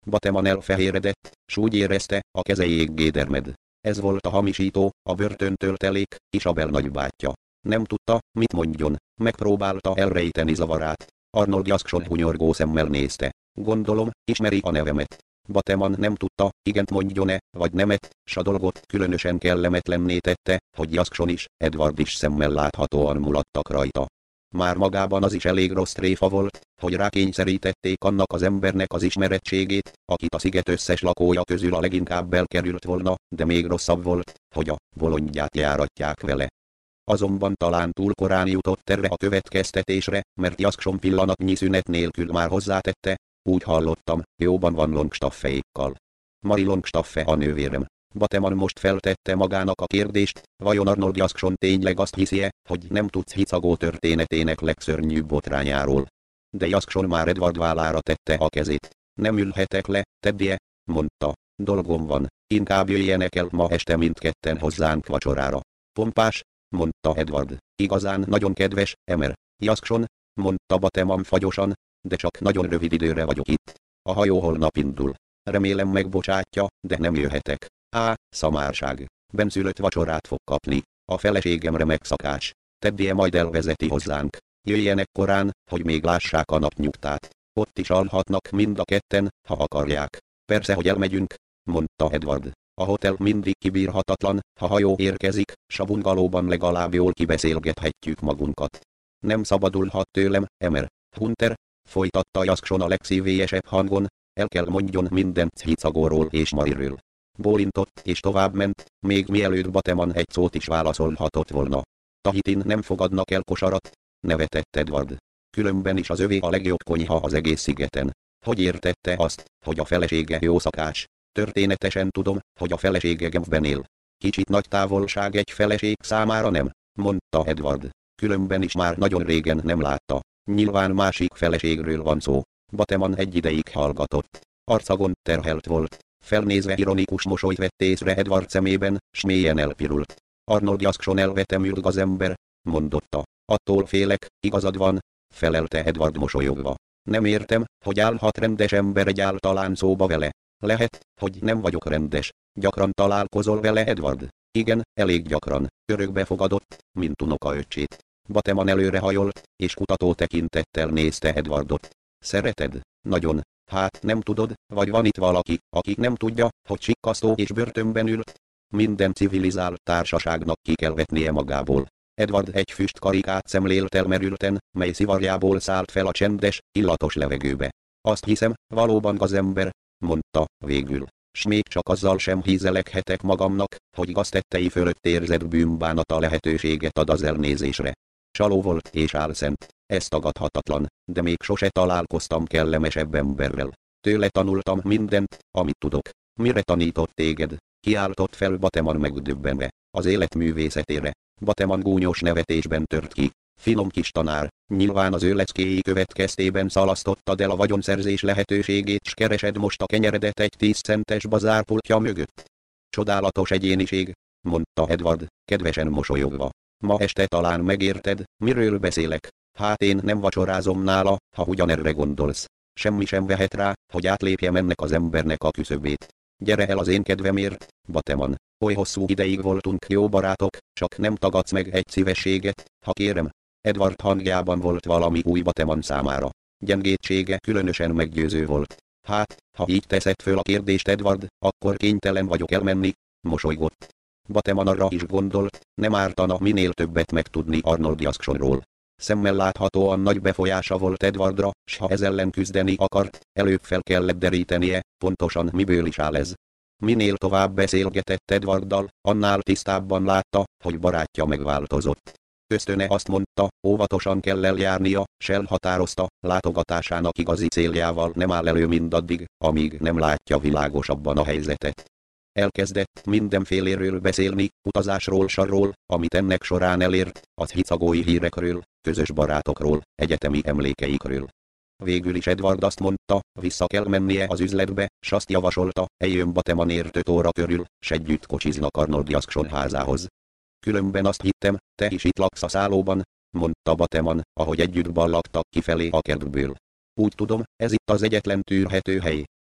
Bateman elfehéredett, s úgy érezte, a keze jéggé dermed. Ez volt a hamisító, a börtöntől telék, Isabel nagybátyja. Nem tudta, mit mondjon, megpróbálta elrejteni zavarát. Arnold Jackson hunyorgó szemmel nézte. Gondolom, ismeri a nevemet. Bateman nem tudta, igent mondjon-e, vagy nemet, s a dolgot különösen kellemetlenné tette, hogy Jackson is, Edward is szemmel láthatóan mulattak rajta. Már magában az is elég rossz tréfa volt, hogy rákényszerítették annak az embernek az ismerettségét, akit a sziget összes lakója közül a leginkább elkerült volna, de még rosszabb volt, hogy a bolondját járatják vele. Azonban talán túl korán jutott erre a következtetésre, mert Jackson pillanatnyi szünet nélkül már hozzátette, úgy hallottam, jóban van Longstaffékkal. Mary Longstaffe a nővérem. Bateman most feltette magának a kérdést, vajon Arnold Jackson tényleg azt hiszi-e, hogy nem tudsz hicagó történetének legszörnyűbb botrányáról. De Jackson már Edward vállára tette a kezét. Nem ülhetek le, Teddie, mondta, dolgom van, inkább jöjjenek el ma este mindketten hozzánk vacsorára. Pompás, mondta Edward, igazán nagyon kedves, Emer. Jackson, mondta Bateman fagyosan, de csak nagyon rövid időre vagyok itt. A hajó holnap indul. Remélem megbocsátja, de nem jöhetek. Á, szamárság. Benszülött vacsorát fog kapni. A feleségemre megszakás. Teddie majd elvezeti hozzánk. Jöjjenek korán, hogy még lássák a napnyugtát. Ott is alhatnak mind a ketten, ha akarják. Persze, hogy elmegyünk, mondta Edward. A hotel mindig kibírhatatlan, ha hajó érkezik, s a bungalóban legalább jól kibeszélgethetjük magunkat. Nem szabadulhat tőlem, Emer. Hunter, folytatta Jackson a legszívélyesebb hangon, el kell mondjon mindent Hicagóról és Maryről. Bólintott és továbbment, még mielőtt Bateman egy szót is válaszolhatott volna. Tahitin nem fogadnak el kosarat, nevetett Edward. Különben is az övé a legjobb konyha az egész szigeten. Hogy értette azt, hogy a felesége jó szakás? Történetesen tudom, hogy a felesége Genfben él. Kicsit nagy távolság egy feleség számára, nem? Mondta Edward. Különben is már nagyon régen nem látta. Nyilván másik feleségről van szó. Bateman egy ideig hallgatott. Arca gond terhelt volt. Felnézve ironikus mosolyt vett észre Edward szemében, s mélyen elpirult. Arnold Jackson elvetemült az ember, mondotta. Attól félek, igazad van, felelte Edward mosolyogva. Nem értem, hogy állhat rendes ember egyáltalán szóba vele. Lehet, hogy nem vagyok rendes. Gyakran találkozol vele, Edward? Igen, elég gyakran. Örökbe fogadott, mint unokaöccsét. Bateman előrehajolt, és kutató tekintettel nézte Edwardot. Szereted? Nagyon. Hát nem tudod, vagy van itt valaki, aki nem tudja, hogy sikkasztó és börtönben ült? Minden civilizált társaságnak ki kell vetnie magából. Edward egy füstkarikát szemlélt elmerülten, mely szivarjából szállt fel a csendes, illatos levegőbe. Azt hiszem, valóban gazember, mondta végül. S még csak azzal sem hízelekhetek magamnak, hogy gaztettei fölött érzett bűnbánata lehetőséget ad az elnézésre. Csaló volt és álszent, ez tagadhatatlan, de még sose találkoztam kellemesebb emberrel. Tőle tanultam mindent, amit tudok. Mire tanított téged? Kiáltott fel Bateman megdöbbenve. Az élet művészetére. Bateman gúnyos nevetésben tört ki. Finom kis tanár, nyilván az ő leckéi következtében szalasztottad el a vagyonszerzés lehetőségét, s keresed most a kenyeredet egy tíz centes bazárpultja mögött. Csodálatos egyéniség, mondta Edward, kedvesen mosolyogva. Ma este talán megérted, miről beszélek. Hát én nem vacsorázom nála, ha ugyanerre gondolsz. Semmi sem vehet rá, hogy átlépjem ennek az embernek a küszöbét. Gyere el az én kedvemért, Bateman. Oly hosszú ideig voltunk jó barátok, csak nem tagadsz meg egy szívességet, ha kérem. Edward hangjában volt valami új Bateman számára. Gyengétsége különösen meggyőző volt. Hát, ha így teszed föl a kérdést, Edward, akkor kénytelen vagyok elmenni, mosolygott. Bateman arra is gondolt, nem ártana minél többet megtudni Arnold Jacksonról. Szemmel láthatóan nagy befolyása volt Edwardra, s ha ez ellen küzdeni akart, előbb fel kellett derítenie, pontosan miből is áll ez. Minél tovább beszélgetett Edwarddal, annál tisztábban látta, hogy barátja megváltozott. Ösztöne azt mondta, óvatosan kell eljárnia, s elhatározta, látogatásának igazi céljával nem áll elő mindaddig, amíg nem látja világosabban a helyzetet. Elkezdett mindenféléről beszélni, utazásról sarról, amit ennek során elért, az hicagói hírekről, közös barátokról, egyetemi emlékeikről. Végül is Edward azt mondta, vissza kell mennie az üzletbe, s azt javasolta, eljön Batemanért öt óra körül, s együtt kocsiznak Arnold Jackson házához. Különben azt hittem, te is itt laksz a szállóban, mondta Bateman, ahogy együtt ballagtak kifelé a kertből. Úgy tudom, ez itt az egyetlen tűrhető hely.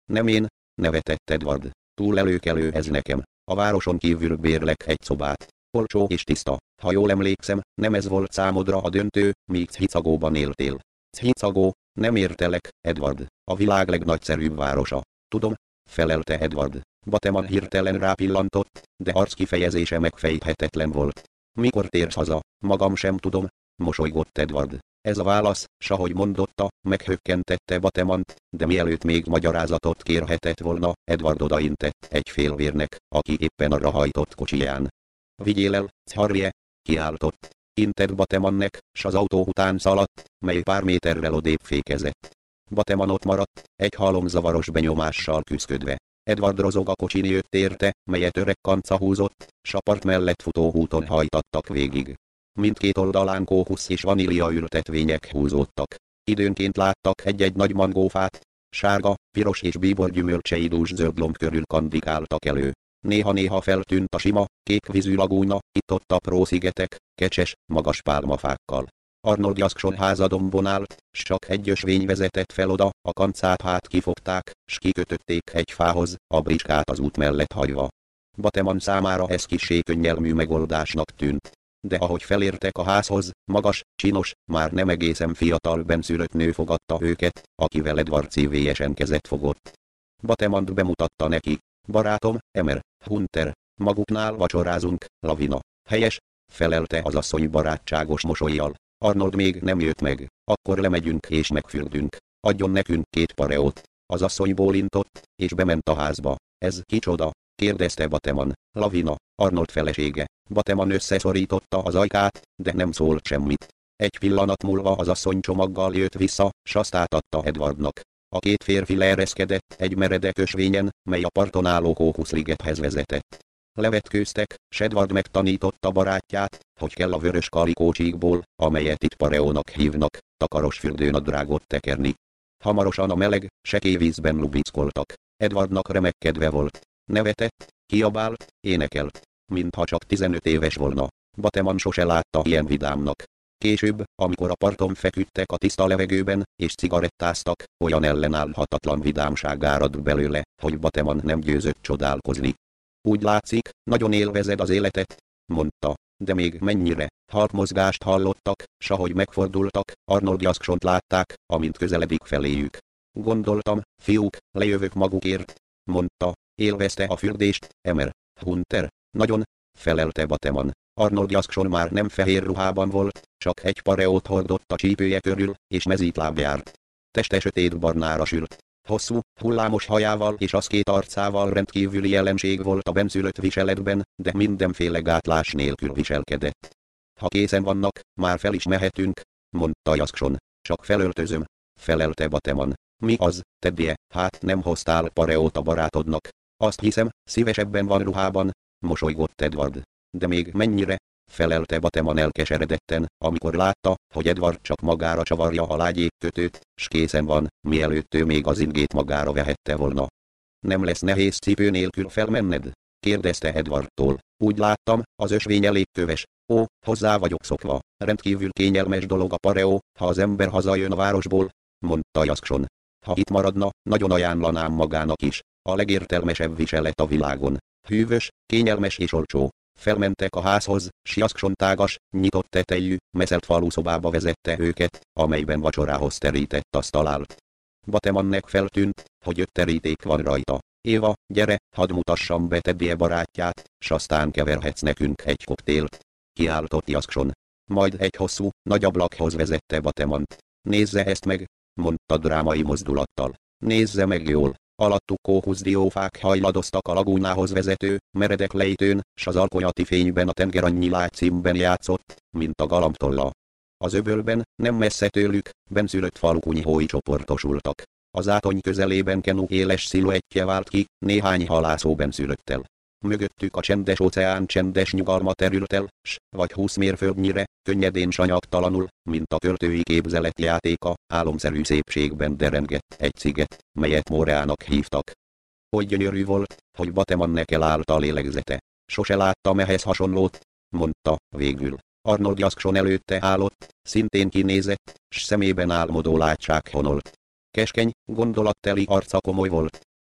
Nem én, nevetett Edward. Túl előkelő ez nekem. A városon kívül bérlek egy szobát. Olcsó és tiszta. Ha jól emlékszem, nem ez volt számodra a döntő, míg Chicagoban éltél. Chicago, nem értelek, Edward. A világ legnagyszerűbb városa. Tudom, felelte Edward. Bateman hirtelen rápillantott, de arckifejezése megfejthetetlen volt. Mikor térsz haza? Magam sem tudom, mosolygott Edward. Ez a válasz, s ahogy mondotta, meghökkentette Batemant, de mielőtt még magyarázatot kérhetett volna, Edward odaintett egy félvérnek, aki éppen arra hajtott kocsiján. Vigyél el, Harrie, kiáltott. Intett Batemannek, s az autó után szaladt, mely pár méterrel odébb fékezett. Bateman ott maradt, egy halomzavaros benyomással küszködve. Edward rozog a kocsin jött érte, melyet öreg kanca húzott, s a part mellett futó úton hajtattak végig. Mindkét oldalán kókusz és vanília ültetvények húzódtak. Időnként láttak egy-egy nagy mangófát, sárga, piros és bíbor gyümölcsei dús zöld lomb körül kandikáltak elő. Néha-néha feltűnt a sima, kék vízű lagúna, itt-ott apró szigetek, kecses, magas pálmafákkal. Arnold Jackson házadombon állt, s csak egy ösvény vezetett fel oda, a kancát hát kifogták, s kikötötték egy fához, a bricskát az út mellett hagyva. Bateman számára ez kissé könnyelmű megoldásnak tűnt. De ahogy felértek a házhoz, magas, csinos, már nem egészen fiatal benszülött nő fogadta őket, akivel Edward szívélyesen kezet fogott. Batemant bemutatta neki. Barátom, Emer, Hunter, maguknál vacsorázunk, Lavina. Helyes, felelte az asszony barátságos mosollyal. Arnold még nem jött meg, akkor lemegyünk és megfürdünk. Adjon nekünk két pareót. Az asszony bólintott, és bement a házba. Ez kicsoda? Kérdezte Bateman. Lavina, Arnold felesége. Bateman összeszorította az ajkát, de nem szólt semmit. Egy pillanat múlva az asszony csomaggal jött vissza, s azt átadta Edwardnak. A két férfi leereszkedett egy meredek ösvényen, mely a parton álló kókuszligethez vezetett. Levetkőztek, s Edward megtanította barátját, hogy kell a vörös kalikócsíkból, amelyet itt pareónak hívnak, takaros fürdőnadrágot tekerni. Hamarosan a meleg, sekély vízben lubickoltak. Edwardnak remekkedve volt. Nevetett, kiabált, énekelt, mintha csak tizenöt éves volna. Bateman sose látta ilyen vidámnak. Később, amikor a parton feküdtek a tiszta levegőben, és cigarettáztak, olyan ellenállhatatlan vidámság árad belőle, hogy Bateman nem győzött csodálkozni. Úgy látszik, nagyon élvezed az életet, mondta, de még mennyire. Halk mozgást hallottak, s ahogy megfordultak, Arnold Jacksont látták, amint közeledik feléjük. Gondoltam, fiúk, lejövök magukért, mondta, élvezte a fürdést, Emer, Hunter, nagyon, felelte Bateman. Arnold Jackson már nem fehér ruhában volt, csak egy pareót hordott a csípője körül, és mezítláb járt. Teste sötét barnára sült. Hosszú, hullámos hajával és aszkét arcával rendkívüli jelenség volt a benszülött viseletben, de mindenféle gátlás nélkül viselkedett. Ha készen vannak, már fel is mehetünk, mondta Jackson. Csak felöltözöm, felelte Bateman. Mi az, Teddie, hát nem hoztál pareót a barátodnak? Azt hiszem, szívesebben van ruhában, mosolygott Edward. De még mennyire? Felelte Bateman elkeseredetten, amikor látta, hogy Edward csak magára csavarja a lágyékkötőt, s készen van, mielőtt ő még az ingét magára vehette volna. Nem lesz nehéz cipő nélkül felmenned? Kérdezte Edwardtól. Úgy láttam, az ösvény elég köves. Ó, hozzá vagyok szokva. Rendkívül kényelmes dolog a pareó, ha az ember hazajön a városból, mondta Jackson. Ha itt maradna, nagyon ajánlanám magának is. A legértelmesebb viselet a világon. Hűvös, kényelmes és olcsó. Felmentek a házhoz, s Jackson tágas, nyitott tetejű, meszelt faluszobába vezette őket, amelyben vacsorához terített asztal állt. Batemannek feltűnt, hogy öt teríték van rajta. Éva, gyere, hadd mutassam be Teddie barátját, s aztán keverhetsz nekünk egy koktélt. Kiáltott Jackson. Majd egy hosszú, nagy ablakhoz vezette Batemant. Nézze ezt meg, mondta drámai mozdulattal. Nézze meg jól. Alattuk kókuszdiófák hajladoztak a lagúnához vezető, meredek lejtőn, s az alkonyati fényben a tenger annyi lágy címben játszott, mint a galambtolla. Az öbölben, nem messze tőlük, benszülött falukunyhói csoportosultak. Az átony közelében Kenu éles sziluettje vált ki, néhány halászó benszülöttel. Mögöttük a csendes óceán csendes nyugalma terült el, s, vagy húsz mérföldnyire, könnyedén sanyagtalanul, mint a költői képzelet játéka, álomszerű szépségben derengett egy sziget, melyet Moreának hívtak. Oly gyönyörű volt, hogy Batemannek elállt a lélegzete. Sose láttam ehhez hasonlót, mondta végül. Arnold Jackson előtte állott, szintén kinézett, s szemében álmodó látság honolt. Keskeny, gondolatteli arca komoly volt.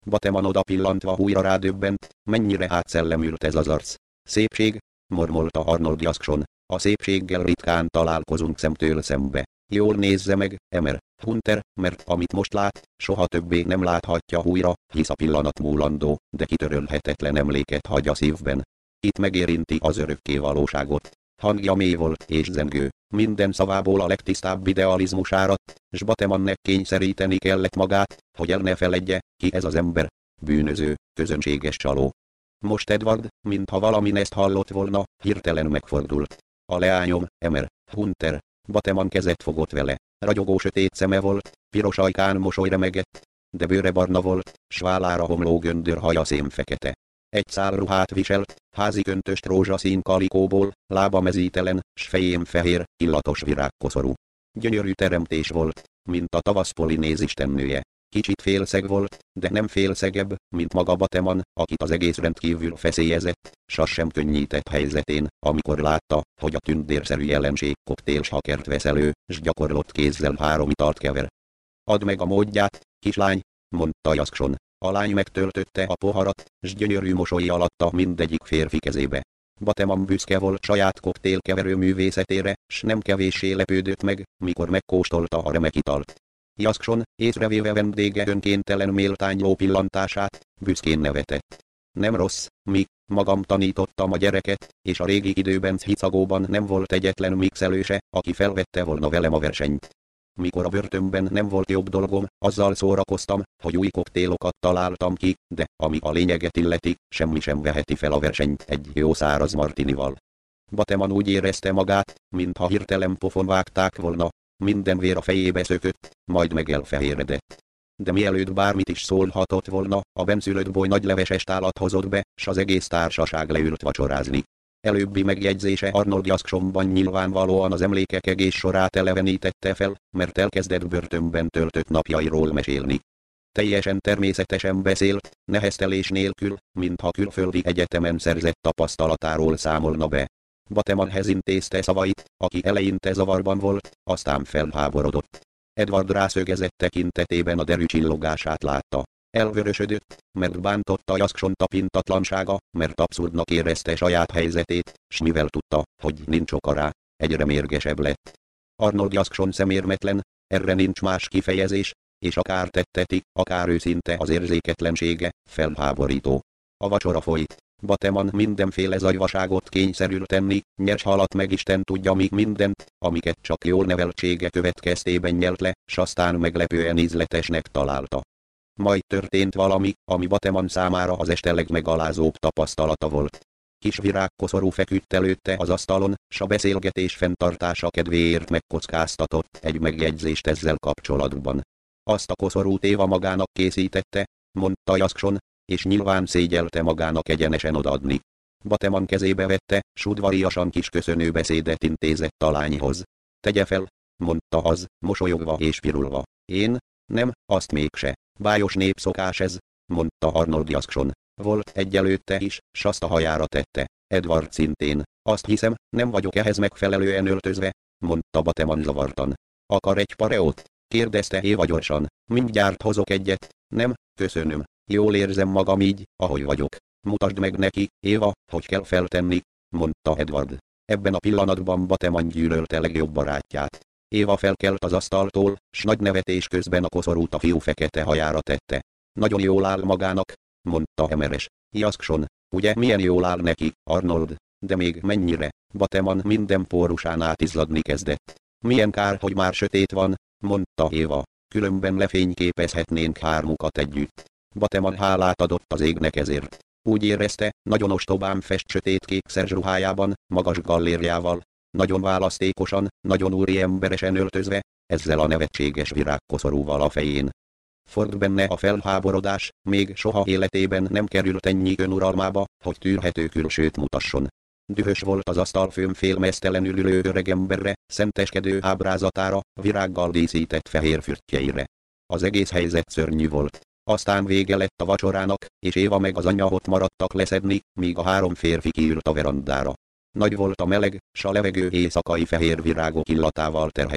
Bateman oda pillantva újra rádöbbent, mennyire átszellemült ez az arc. Szépség, mormolta Arnold Jackson, a szépséggel ritkán találkozunk szemtől szembe. Jól nézze meg, Emer, Hunter, mert amit most lát, soha többé nem láthatja újra, hisz a pillanat múlandó, de kitörölhetetlen emléket hagy a szívben. Itt megérinti az örökké valóságot. Hangja mély volt és zengő, minden szavából a legtisztább idealizmus áradt, s Batemannek kényszeríteni kellett magát, hogy el ne feledje, ki ez az ember. Bűnöző, közönséges csaló. Most Edward, mintha valamin ezt hallott volna, hirtelen megfordult. A leányom, Emer, Hunter. Bateman kezet fogott vele. Ragyogó sötét szeme volt, piros ajkán mosoly remegett, de bőre barna volt, s vállára homló göndör haja szénfekete. Egy szál ruhát viselt, házi köntöst rózsaszín kalikóból, lába mezítelen, s fején fehér, illatos virágkoszorú. Gyönyörű teremtés volt, mint a tavasz polinéz istennője. Kicsit félszeg volt, de nem félszegebb, mint maga Bateman, akit az egész rendkívül feszélyezett, s az sem könnyített helyzetén, amikor látta, hogy a tündérszerű jelenség koktéls-hakert vesz elő, s gyakorlott kézzel három italt kever. Add meg a módját, kislány, mondta Jackson. A lány megtöltötte a poharat, s gyönyörű mosoly alatta mindegyik férfi kezébe. Bateman büszke volt saját koktélkeverő művészetére, s nem kevéssé lepődött meg, mikor megkóstolta a remek italt. Jackson, észrevéve vendége önkéntelen méltányló pillantását, büszkén nevetett. Nem rossz, mi, magam tanítottam a gyereket, és a régi időben Chicagoban nem volt egyetlen mixelőse, aki felvette volna velem a versenyt. Mikor a börtönben nem volt jobb dolgom, azzal szórakoztam, hogy új koktélokat találtam ki, de, ami a lényeget illeti, semmi sem veheti fel a versenyt egy jó száraz martinival. Bateman úgy érezte magát, mintha hirtelen pofon vágták volna, minden vér a fejébe szökött, majd meg elfehéredett. De mielőtt bármit is szólhatott volna, a benszülött boly nagy leveses tálat hozott be, s az egész társaság leült vacsorázni. Előbbi megjegyzése Arnold Jacksonban nyilvánvalóan az emlékek egész sorát elevenítette fel, mert elkezdett börtönben töltött napjairól mesélni. Teljesen természetesen beszélt, neheztelés nélkül, mintha külföldi egyetemen szerzett tapasztalatáról számolna be. Batemanhez intézte szavait, aki eleinte zavarban volt, aztán felháborodott. Edward rászögezett tekintetében a derű csillogását látta. Elvörösödött, mert bántotta Jackson tapintatlansága, mert abszurdnak érezte saját helyzetét, s mivel tudta, hogy nincs oka rá, egyre mérgesebb lett. Arnold Jackson szemérmetlen, erre nincs más kifejezés, és akár tetteti, akár őszinte az érzéketlensége, felháborító. A vacsora folyt. Bateman mindenféle zagyvaságot kényszerül tenni, nyers halat meg Isten tudja mi mindent, amiket csak jól neveltsége következtében nyelt le, s aztán meglepően ízletesnek találta. Majd történt valami, ami Bateman számára az este legmegalázóbb tapasztalata volt. Kis virágkoszorú feküdt előtte az asztalon, s a beszélgetés fenntartása kedvéért megkockáztatott egy megjegyzést ezzel kapcsolatban. Azt a koszorút Éva magának készítette, mondta Jackson, és nyilván szégyelte magának egyenesen odaadni. Bateman kezébe vette, s udvariasan kis köszönőbeszédet intézett a lányhoz. Tegye fel, mondta az, mosolyogva és pirulva. Én? Nem, azt mégse. Bájos népszokás ez, mondta Arnold Jackson. Volt egyelőtte is, s azt a hajára tette. Edward szintén. Azt hiszem, nem vagyok ehhez megfelelően öltözve, mondta Bateman zavartan. Akar egy pareót? Kérdezte Éva gyorsan. Mindjárt hozok egyet. Nem, köszönöm. Jól érzem magam így, ahogy vagyok. Mutasd meg neki, Éva, hogy kell feltenni, mondta Edward. Ebben a pillanatban Bateman gyűlölte legjobb barátját. Éva felkelt az asztaltól, s nagy nevetés közben a koszorút a fiú fekete hajára tette. Nagyon jól áll magának, mondta Emeres. Jackson, ugye milyen jól áll neki, Arnold, de még mennyire? Bateman minden pórusán átizzadni kezdett. Milyen kár, hogy már sötét van, mondta Éva, különben lefényképezhetnénk hármukat együtt. Bateman hálát adott az égnek ezért. Úgy érezte, nagyon ostobán fest sötétkék szerzsruhájában, magas gallérjával, nagyon választékosan, nagyon úriemberesen öltözve, ezzel a nevetséges virágkoszorúval a fején. Ford benne a felháborodás, még soha életében nem került ennyi önuralmába, hogy tűrhető külsőt mutasson. Dühös volt az asztalfőn félmeztelenül ülő öregemberre, szenteskedő ábrázatára, virággal díszített fehér fürtjeire. Az egész helyzet szörnyű volt. Aztán vége lett a vacsorának, és Éva meg az anyja ott maradtak leszedni, míg a három férfi kiült a verandára. Nagy volt a meleg, s a levegő éjszakai fehér virágok illatával terhes.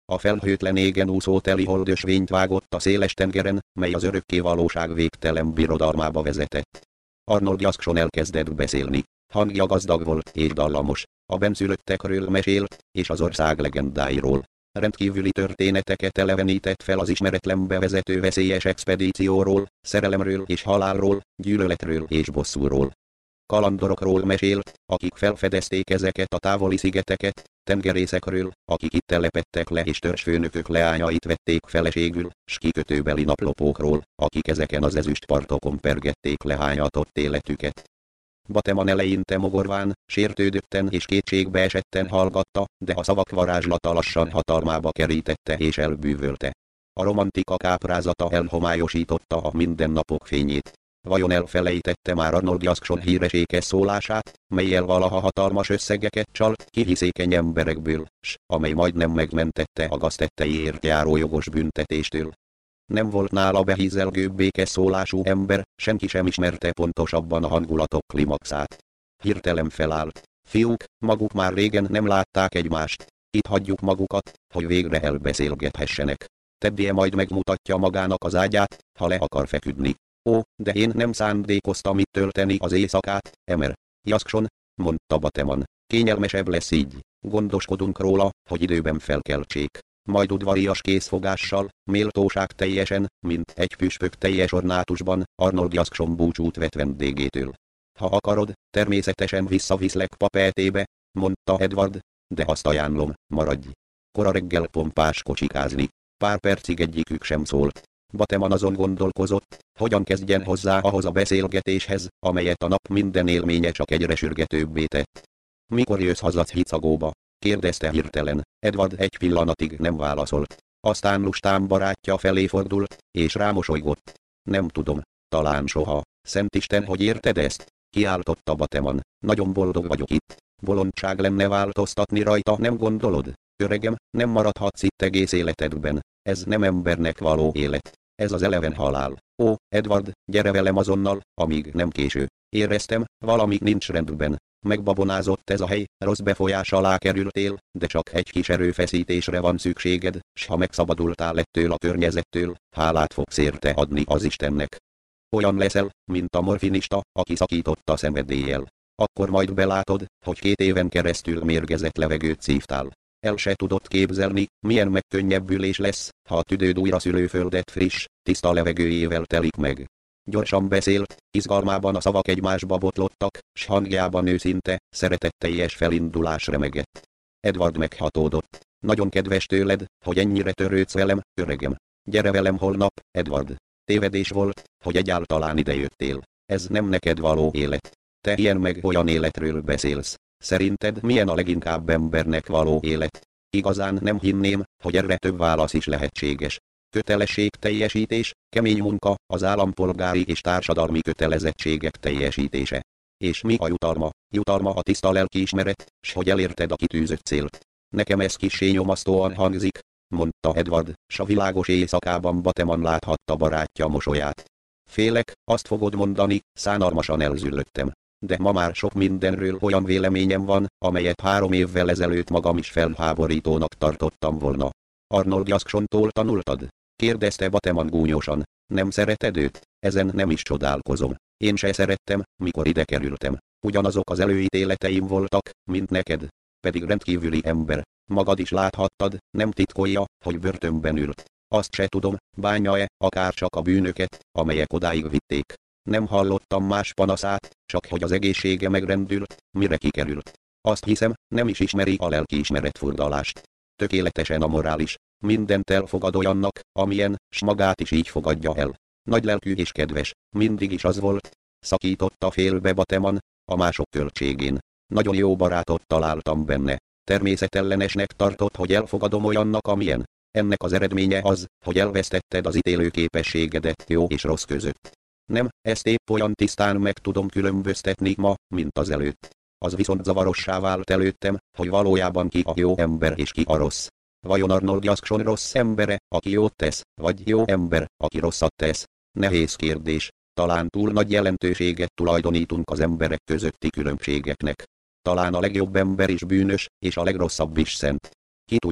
A felhőtlen égen úszó teli holdösvényt vágott a széles tengeren, mely az örökké valóság végtelen birodalmába vezetett. Arnold Jackson elkezdett beszélni. Hangja gazdag volt és dallamos. A benszülöttekről mesélt, és az ország legendáiról. Rendkívüli történeteket elevenített fel az ismeretlenbe vezető veszélyes expedícióról, szerelemről és halálról, gyűlöletről és bosszúról. Kalandorokról mesélt, akik felfedezték ezeket a távoli szigeteket, tengerészekről, akik itt telepedtek le és törzsfőnökök leányait vették feleségül, s kikötőbeli naplopókról, akik ezeken az ezüst partokon pergették lehányatott életüket. Bateman eleinte mogorván, sértődötten és kétségbe esetten hallgatta, de a szavak varázslata lassan hatalmába kerítette és elbűvölte. A romantika káprázata elhomályosította a mindennapok fényét. Vajon elfelejtette már Arnold Jackson híres ékes szólását, mellyel valaha hatalmas összegeket csalt ki hiszékeny emberekből, s amely majdnem megmentette a gaztetteiért járó jogos büntetéstől. Nem volt nála behízelgőbb békes szólású ember, senki sem ismerte pontosabban a hangulatok klimaxát. Hirtelen felállt. Fiúk, maguk már régen nem látták egymást. Itt hagyjuk magukat, hogy végre elbeszélgethessenek. Teddie majd megmutatja magának az ágyát, ha le akar feküdni. Ó, de én nem szándékoztam itt tölteni az éjszakát, Emer. Jackson, mondta Bateman. Kényelmesebb lesz így. Gondoskodunk róla, hogy időben felkeltsék. Majd udvarias készfogással, méltóság teljesen, mint egy püspök teljes ornátusban, Arnold Jackson búcsút vett vendégétől. Ha akarod, természetesen visszaviszlek Papeetébe, mondta Edward, de azt ajánlom, maradj. Kora reggel pompás kocsikázni. Pár percig egyikük sem szólt. Bateman azon gondolkozott, hogyan kezdjen hozzá ahhoz a beszélgetéshez, amelyet a nap minden élménye csak egyre sürgetőbbé tett. Mikor jössz haza Chicagoba? Kérdezte hirtelen. Edward egy pillanatig nem válaszolt. Aztán lustán barátja felé fordult, és rámosolygott. Nem tudom, talán soha. Szentisten, hogy érted ezt? Kiáltotta Bateman. Nagyon boldog vagyok itt. Bolondság lenne változtatni rajta, nem gondolod? Öregem, nem maradhatsz itt egész életedben. Ez nem embernek való élet. Ez az eleven halál. Ó, Edward, gyere velem azonnal, amíg nem késő. Éreztem, valami nincs rendben. Megbabonázott ez a hely, rossz befolyás alá kerültél, de csak egy kis erőfeszítésre van szükséged, s ha megszabadultál ettől a környezettől, hálát fogsz érte adni az Istennek. Olyan leszel, mint a morfinista, aki szakította szenvedéllyel. Akkor majd belátod, hogy két éven keresztül mérgezett levegőt szívtál. El se tudott képzelni, milyen megkönnyebbülés lesz, ha a tüdőd újra szülőföldet friss, tiszta levegőjével telik meg. Gyorsan beszélt, izgalmában a szavak egymásba botlottak, s hangjában őszinte, szeretetteljes felindulás remegett. Edward meghatódott. Nagyon kedves tőled, hogy ennyire törődsz velem, öregem. Gyere velem holnap, Edward. Tévedés volt, hogy egyáltalán idejöttél. Ez nem neked való élet. Te ilyen meg olyan életről beszélsz. Szerinted milyen a leginkább embernek való élet? Igazán nem hinném, hogy erre több válasz is lehetséges. Kötelességteljesítés, kemény munka, az állampolgári és társadalmi kötelezettségek teljesítése. És mi a jutalma? Jutalma a tiszta lelkiismeret, s hogy elérted a kitűzött célt. Nekem ez kissé nyomasztóan hangzik, mondta Edward, s a világos éjszakában Bateman láthatta barátja mosolyát. Félek, azt fogod mondani, szánalmasan elzüllöttem. De ma már sok mindenről olyan véleményem van, amelyet három évvel ezelőtt magam is felháborítónak tartottam volna. Arnold Jacksontól tanultad? Kérdezte Bateman gúnyosan. Nem szereted őt? Ezen nem is csodálkozom. Én se szerettem, mikor ide kerültem. Ugyanazok az előítéleteim voltak, mint neked. Pedig rendkívüli ember. Magad is láthattad, nem titkolja, hogy börtönben ült. Azt se tudom, bánja-e, akár csak a bűnöket, amelyek odáig vitték. Nem hallottam más panaszát, csak hogy az egészsége megrendült, mire kikerült. Azt hiszem, nem is ismeri a lelkiismeret furdalást. Tökéletesen amorális. Mindent elfogad olyannak, amilyen, s magát is így fogadja el. Nagylelkű és kedves, mindig is az volt. Szakította félbe Bateman, a mások költségén. Nagyon jó barátot találtam benne. Természetellenesnek tartott, hogy elfogadom olyannak, amilyen. Ennek az eredménye az, hogy elvesztetted az ítélő képességedet jó és rossz között. Nem, ezt épp olyan tisztán meg tudom különböztetni ma, mint az előtt. Az viszont zavarossá vált előttem, hogy valójában ki a jó ember és ki a rossz. Vajon Arnold Jackson rossz embere, aki jót tesz, vagy jó ember, aki rosszat tesz? Nehéz kérdés. Talán túl nagy jelentőséget tulajdonítunk az emberek közötti különbségeknek. Talán a legjobb ember is bűnös, és a legrosszabb is szent. Ki tudja,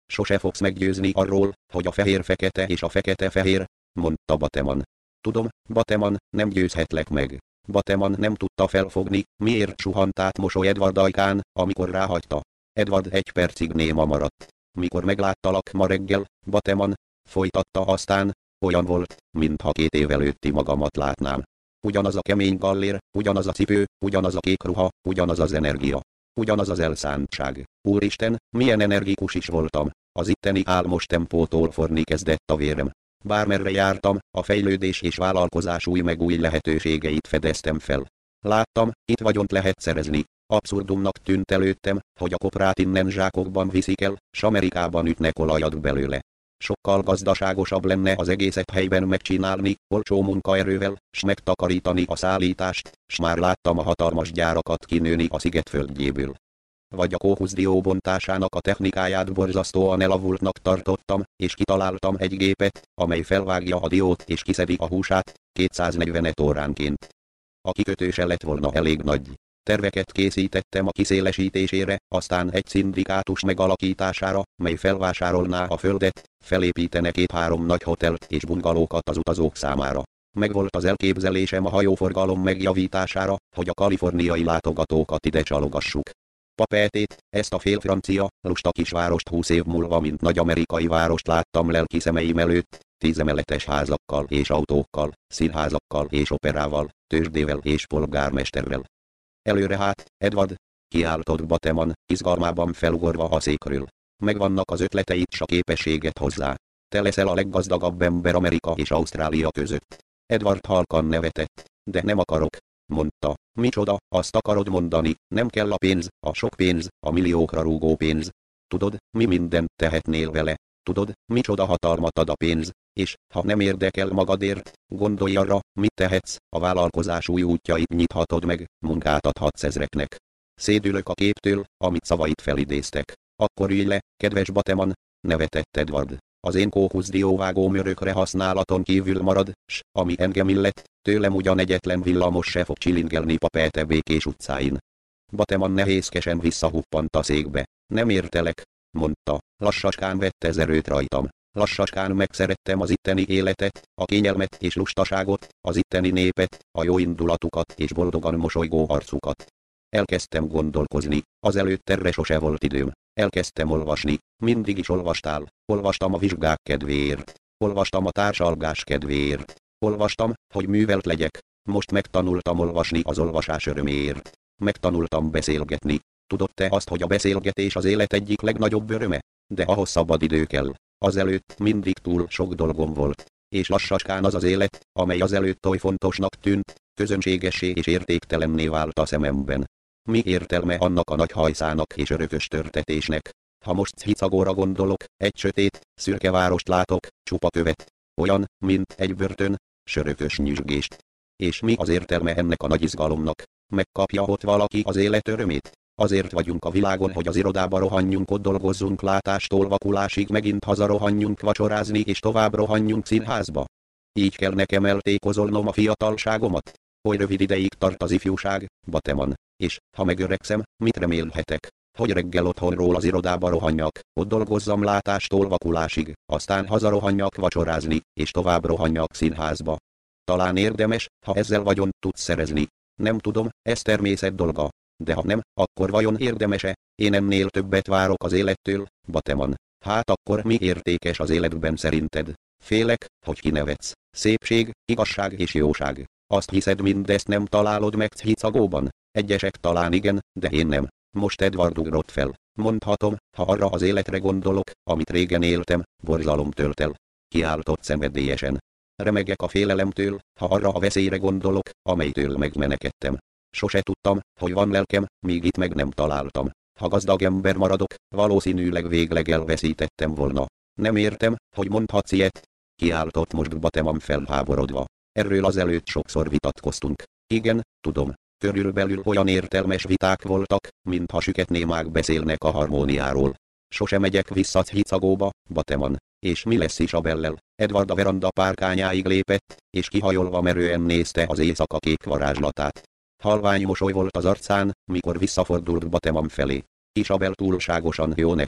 Sose fogsz meggyőzni arról, hogy a fehér fekete és a fekete fehér, mondta Bateman. Tudom, Bateman, nem győzhetlek meg. Bateman nem tudta felfogni, miért suhant át mosoly Edward ajkán, amikor ráhagyta. Edward egy percig néma maradt. Mikor megláttalak ma reggel, Bateman, folytatta aztán, olyan volt, mintha két év előtti magamat látnám. Ugyanaz a kemény gallér, ugyanaz a cipő, ugyanaz a kék ruha, ugyanaz az energia. Ugyanaz az elszántság. Úristen, milyen energikus is voltam. Az itteni álmos tempótól forni kezdett a vérem. Bármerre jártam, a fejlődés és vállalkozás új meg új lehetőségeit fedeztem fel. Láttam, itt vagyont lehet szerezni. Abszurdumnak tűnt előttem, hogy a koprát innen zsákokban viszik el, s Amerikában ütnek olajat belőle. Sokkal gazdaságosabb lenne az egészet helyben megcsinálni, olcsó munkaerővel, s megtakarítani a szállítást, s már láttam a hatalmas gyárakat kinőni a sziget földjéből. Vagy a kókuszdió bontásának a technikáját borzasztóan elavultnak tartottam, és kitaláltam egy gépet, amely felvágja a diót és kiszedi a húsát, kétszáznegyven óránként. A kikötőse lett volna elég nagy. Terveket készítettem a kiszélesítésére, aztán egy szindikátus megalakítására, mely felvásárolná a földet, felépítene két-három nagy hotelt és bungalókat az utazók számára. Megvolt az elképzelésem a hajóforgalom megjavítására, hogy a kaliforniai látogatókat ide csalogassuk. Papetét, ezt a félfrancia, lusta kisvárost húsz év múlva mint nagy amerikai várost láttam lelki szemeim előtt, tízemeletes házakkal és autókkal, színházakkal és operával, tőzsdével és polgármesterrel. Előre hát, Edward, kiáltott Bateman, izgalmában felugorva a székről. Megvannak az ötleteid s a képességet hozzá. Te leszel a leggazdagabb ember Amerika és Ausztrália között. Edward halkan nevetett. De nem akarok, mondta. Micsoda, azt akarod mondani, nem kell a pénz, a sok pénz, a milliókra rúgó pénz. Tudod, mi mindent tehetnél vele. Tudod, micsoda hatalmat ad a pénz, és, ha nem érdekel magadért, gondolj arra, mit tehetsz, a vállalkozás új útjait nyithatod meg, munkát adhatsz ezreknek. Szédülök a képtől, amit szavait felidéztek. Akkor ülj le, kedves Bateman, nevetett Edward. Az én kókuszdióvágóm örökre használaton kívül marad, s, ami engem illet, tőlem ugyan egyetlen villamos se fog csilingelni Papete békés utcáin. Bateman nehézkesen visszahuppant a székbe. Nem értelek, mondta, lassaskán vett ez erőt rajtam. Lassaskán megszerettem az itteni életet, a kényelmet és lustaságot, az itteni népet, a jó indulatukat és boldogan mosolygó arcukat. Elkezdtem gondolkozni, azelőtt erre sose volt időm. Elkezdtem olvasni, mindig is olvastál, olvastam a vizsgák kedvéért, olvastam a társalgás kedvéért, olvastam, hogy művelt legyek, most megtanultam olvasni az olvasás öröméért, megtanultam beszélgetni. Tudod te azt, hogy a beszélgetés az élet egyik legnagyobb öröme? De ahhoz szabad idő kell. Azelőtt mindig túl sok dolgom volt, és lassaskán az az élet, amely azelőtt oly fontosnak tűnt, közönségessé és értéktelenné vált a szememben. Mi értelme annak a nagy hajszának és örökös törtetésnek? Ha most Chicagóra gondolok, egy sötét, szürke várost látok, csupa követ, olyan, mint egy börtön, sörökös nyüzsgést. És mi az értelme ennek a nagy izgalomnak? Megkapja ott valaki az élet örömét? Azért vagyunk a világon, hogy az irodába rohanjunk, ott dolgozzunk látástól vakulásig, megint hazarohanjunk vacsorázni és tovább rohanjunk színházba. Így kell nekem eltékozolnom a fiatalságomat. Oly rövid ideig tart az ifjúság, Bateman, és, ha megöregszem, mit remélhetek? Hogy reggel otthonról az irodába rohanjak, ott dolgozzam látástól vakulásig, aztán hazarohanjak vacsorázni, és tovább rohanjak színházba. Talán érdemes, ha ezzel vagyont tudsz szerezni. Nem tudom, ez természet dolga. De ha nem, akkor vajon érdemese? Én ennél többet várok az élettől, Bateman. Hát akkor mi értékes az életben szerinted? Félek, hogy kinevetsz. Szépség, igazság és jóság. Azt hiszed, mindezt nem találod meg Chicagóban? Egyesek talán igen, de én nem. Most Edward ugrott fel. Mondhatom, ha arra az életre gondolok, amit régen éltem, borzalom tölt el. Kiáltott szenvedélyesen. Remegek a félelemtől, ha arra a veszélyre gondolok, amelytől megmenekedtem. Sose tudtam, hogy van lelkem, míg itt meg nem találtam. Ha gazdag ember maradok, valószínűleg végleg elveszítettem volna. Nem értem, hogy mondhatsz ilyet? Kiáltott most Bateman felháborodva. Erről azelőtt sokszor vitatkoztunk. Igen, tudom. Körülbelül olyan értelmes viták voltak, mintha süketnémák beszélnek a harmóniáról. Sose megyek vissza Chicagóba, Bateman. És mi lesz Isabellel? Edward a veranda párkányáig lépett, és kihajolva merően nézte az éjszaka kék varázslatát. Halvány mosoly volt az arcán, mikor visszafordult Bateman felé. Isabel túlságosan jó nekem.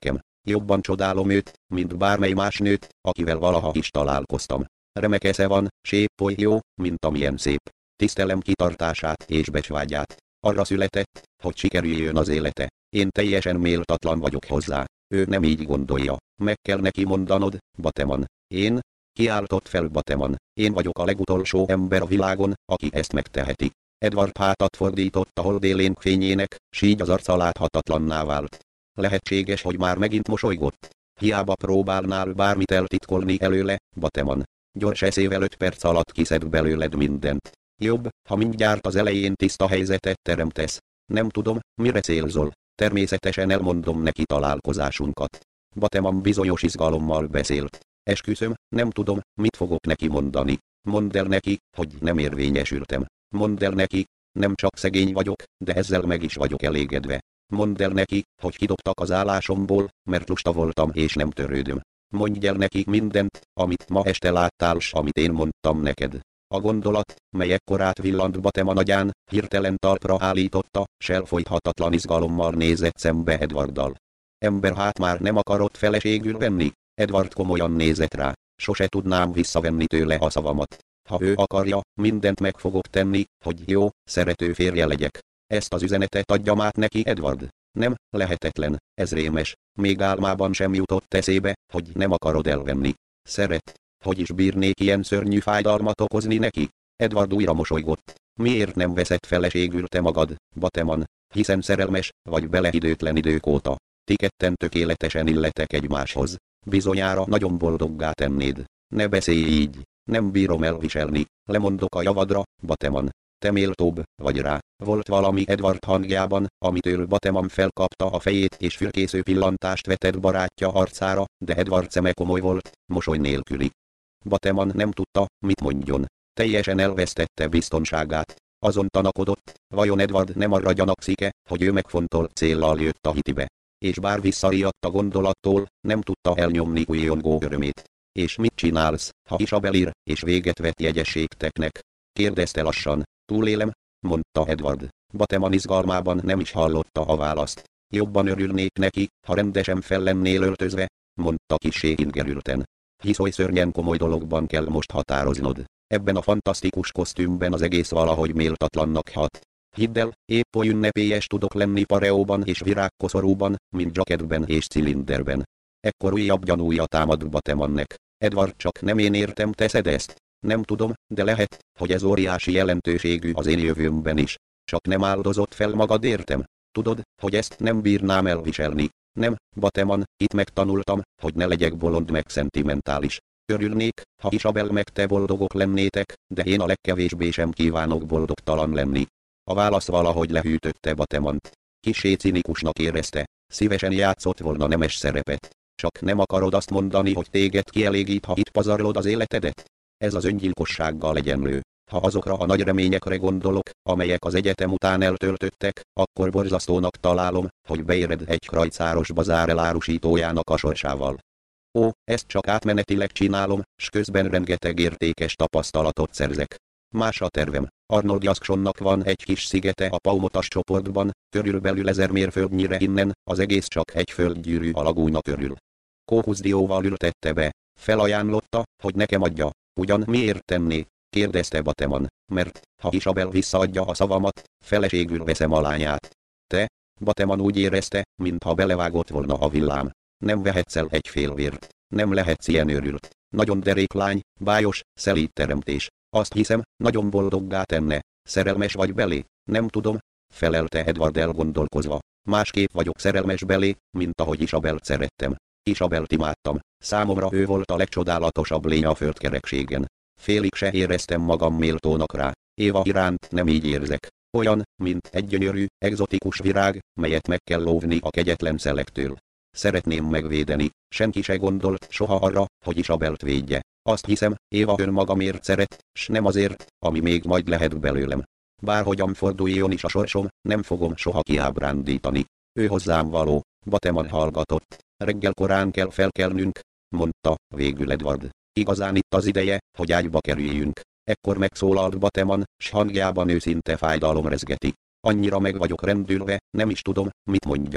Jobban csodálom őt, mint bármely más nőt, akivel valaha is találkoztam. Remek esze van, sép oly jó, mint amilyen szép. Tisztelem kitartását és becsvágyát. Arra született, hogy sikerüljön az élete. Én teljesen méltatlan vagyok hozzá. Ő nem így gondolja. Meg kell neki mondanod, Bateman. Én? Kiáltott fel Bateman. Én vagyok a legutolsó ember a világon, aki ezt megteheti. Edward hátat fordított a holdélénk fényének, s így az arca láthatatlanná vált. Lehetséges, hogy már megint mosolygott. Hiába próbálnál bármit eltitkolni előle, Bateman. Gyors eszével öt perc alatt kiszed belőled mindent. Jobb, ha mindjárt az elején tiszta helyzetet teremtesz. Nem tudom, mire célzol. Természetesen elmondom neki találkozásunkat. Bateman bizonyos izgalommal beszélt. Esküszöm, nem tudom, mit fogok neki mondani. Mondd el neki, hogy nem érvényesültem. Mondd el neki, nem csak szegény vagyok, de ezzel meg is vagyok elégedve. Mondd el neki, hogy kidobtak az állásomból, mert lusta voltam és nem törődöm. Mondj el neki mindent, amit ma este láttál s amit én mondtam neked. A gondolat, mely ekkorát villant Bateman agyán, hirtelen talpra állította, s elfolythatatlan izgalommal nézett szembe Edwarddal. Ember, hát már nem akarod feleségül venni? Edward komolyan nézett rá. Sose tudnám visszavenni tőle a szavamat. Ha ő akarja, mindent meg fogok tenni, hogy jó, szerető férje legyek. Ezt az üzenetet adjam át neki, Edward. Nem, lehetetlen, ez rémes. Még álmában sem jutott eszébe, hogy nem akarod elvenni. Szeret. Hogy is bírnék ilyen szörnyű fájdalmat okozni neki? Edward újra mosolygott. Miért nem veszed feleségül te magad, Bateman? Hiszen szerelmes, vagy bele időtlen idők óta. Ti ketten tökéletesen illetek egymáshoz. Bizonyára nagyon boldoggá tennéd. Ne beszélj így. Nem bírom elviselni. Lemondok a javadra, Bateman. Te méltóbb vagy rá. Volt valami Edward hangjában, amitől Bateman felkapta a fejét és fürkésző pillantást vetett barátja arcára, de Edward szeme komoly volt, mosoly nélküli. Bateman nem tudta, mit mondjon. Teljesen elvesztette biztonságát. Azon tanakodott, vajon Edward nem arra gyanakszik-e, hogy ő megfontolt céllal jött a hitibe. És bár visszariadt a gondolattól, nem tudta elnyomni újjongó örömét. És mit csinálsz, ha Isabel ír, és véget vet jegyességteknek? Kérdezte lassan. Túlélem, mondta Edward. Bateman izgalmában nem is hallotta a választ. Jobban örülnék neki, ha rendesen fel lennél öltözve, mondta kissé ingerülten. Hisz oly szörnyen komoly dologban kell most határoznod. Ebben a fantasztikus kosztümben az egész valahogy méltatlannak hat. Hidd el, épp oly ünnepélyes tudok lenni pareóban és virágkoszorúban, mint zsaketben és cilinderben. Ekkor újabb gyanúja támad Batemannek. Edward, csak nem én értem, teszed ezt? Nem tudom, de lehet, hogy ez óriási jelentőségű az én jövőmben is. Csak nem áldozott fel magad, értem? Tudod, hogy ezt nem bírnám elviselni. Nem, Bateman, itt megtanultam, hogy ne legyek bolond meg szentimentális. Örülnék, ha Isabel meg te boldogok lennétek, de én a legkevésbé sem kívánok boldogtalan lenni. A válasz valahogy lehűtötte Batemant. Kissé cinikusnak érezte, szívesen játszott volna nemes szerepet. Csak nem akarod azt mondani, hogy téged kielégít, ha itt pazarlod az életedet? Ez az öngyilkossággal egyenlő. Ha azokra a nagy reményekre gondolok, amelyek az egyetem után eltöltöttek, akkor borzasztónak találom, hogy beéred egy krajcáros bazár elárusítójának a sorsával. Ó, ezt csak átmenetileg csinálom, s közben rengeteg értékes tapasztalatot szerzek. Más a tervem. Arnold Jacksonnak van egy kis szigete a Paumotas csoportban, körülbelül ezer mérföldnyire innen, az egész csak egy földgyűrű a lagúna körül. Kókuszdióval ültette be. Felajánlotta, hogy nekem adja. Ugyan miért tenné? Kérdezte Bateman. Mert, ha Isabel visszaadja a szavamat, feleségül veszem a lányát. Te? Bateman úgy érezte, mintha belevágott volna a villám. Nem vehetsz el egy fél vért. Nem lehetsz ilyen őrült. Nagyon derék lány, bájos, szelíd teremtés. Azt hiszem, nagyon boldoggá tenne. Szerelmes vagy belé? Nem tudom, felelte Edward elgondolkozva. Másképp vagyok szerelmes belé, mint ahogy Isabelt szerettem. Isabelt imádtam. Számomra ő volt a legcsodálatosabb lény a földkerekségen. Félig se éreztem magam méltónak rá. Éva iránt nem így érzek. Olyan, mint egy gyönyörű, egzotikus virág, melyet meg kell lóvni a kegyetlen szelektől. Szeretném megvédeni. Senki se gondolt soha arra, hogy Isabelt védje. Azt hiszem, Éva önmagamért szeret, s nem azért, ami még majd lehet belőlem. Bárhogyan forduljon is a sorsom, nem fogom soha kiábrándítani. Ő hozzám való. Bateman hallgatott. Reggel korán kell felkelnünk, mondta végül Edward. Igazán itt az ideje, hogy ágyba kerüljünk. Ekkor megszólalt Bateman, s hangjában őszinte fájdalom rezgeti. Annyira meg vagyok rendülve, nem is tudom, mit mondjak.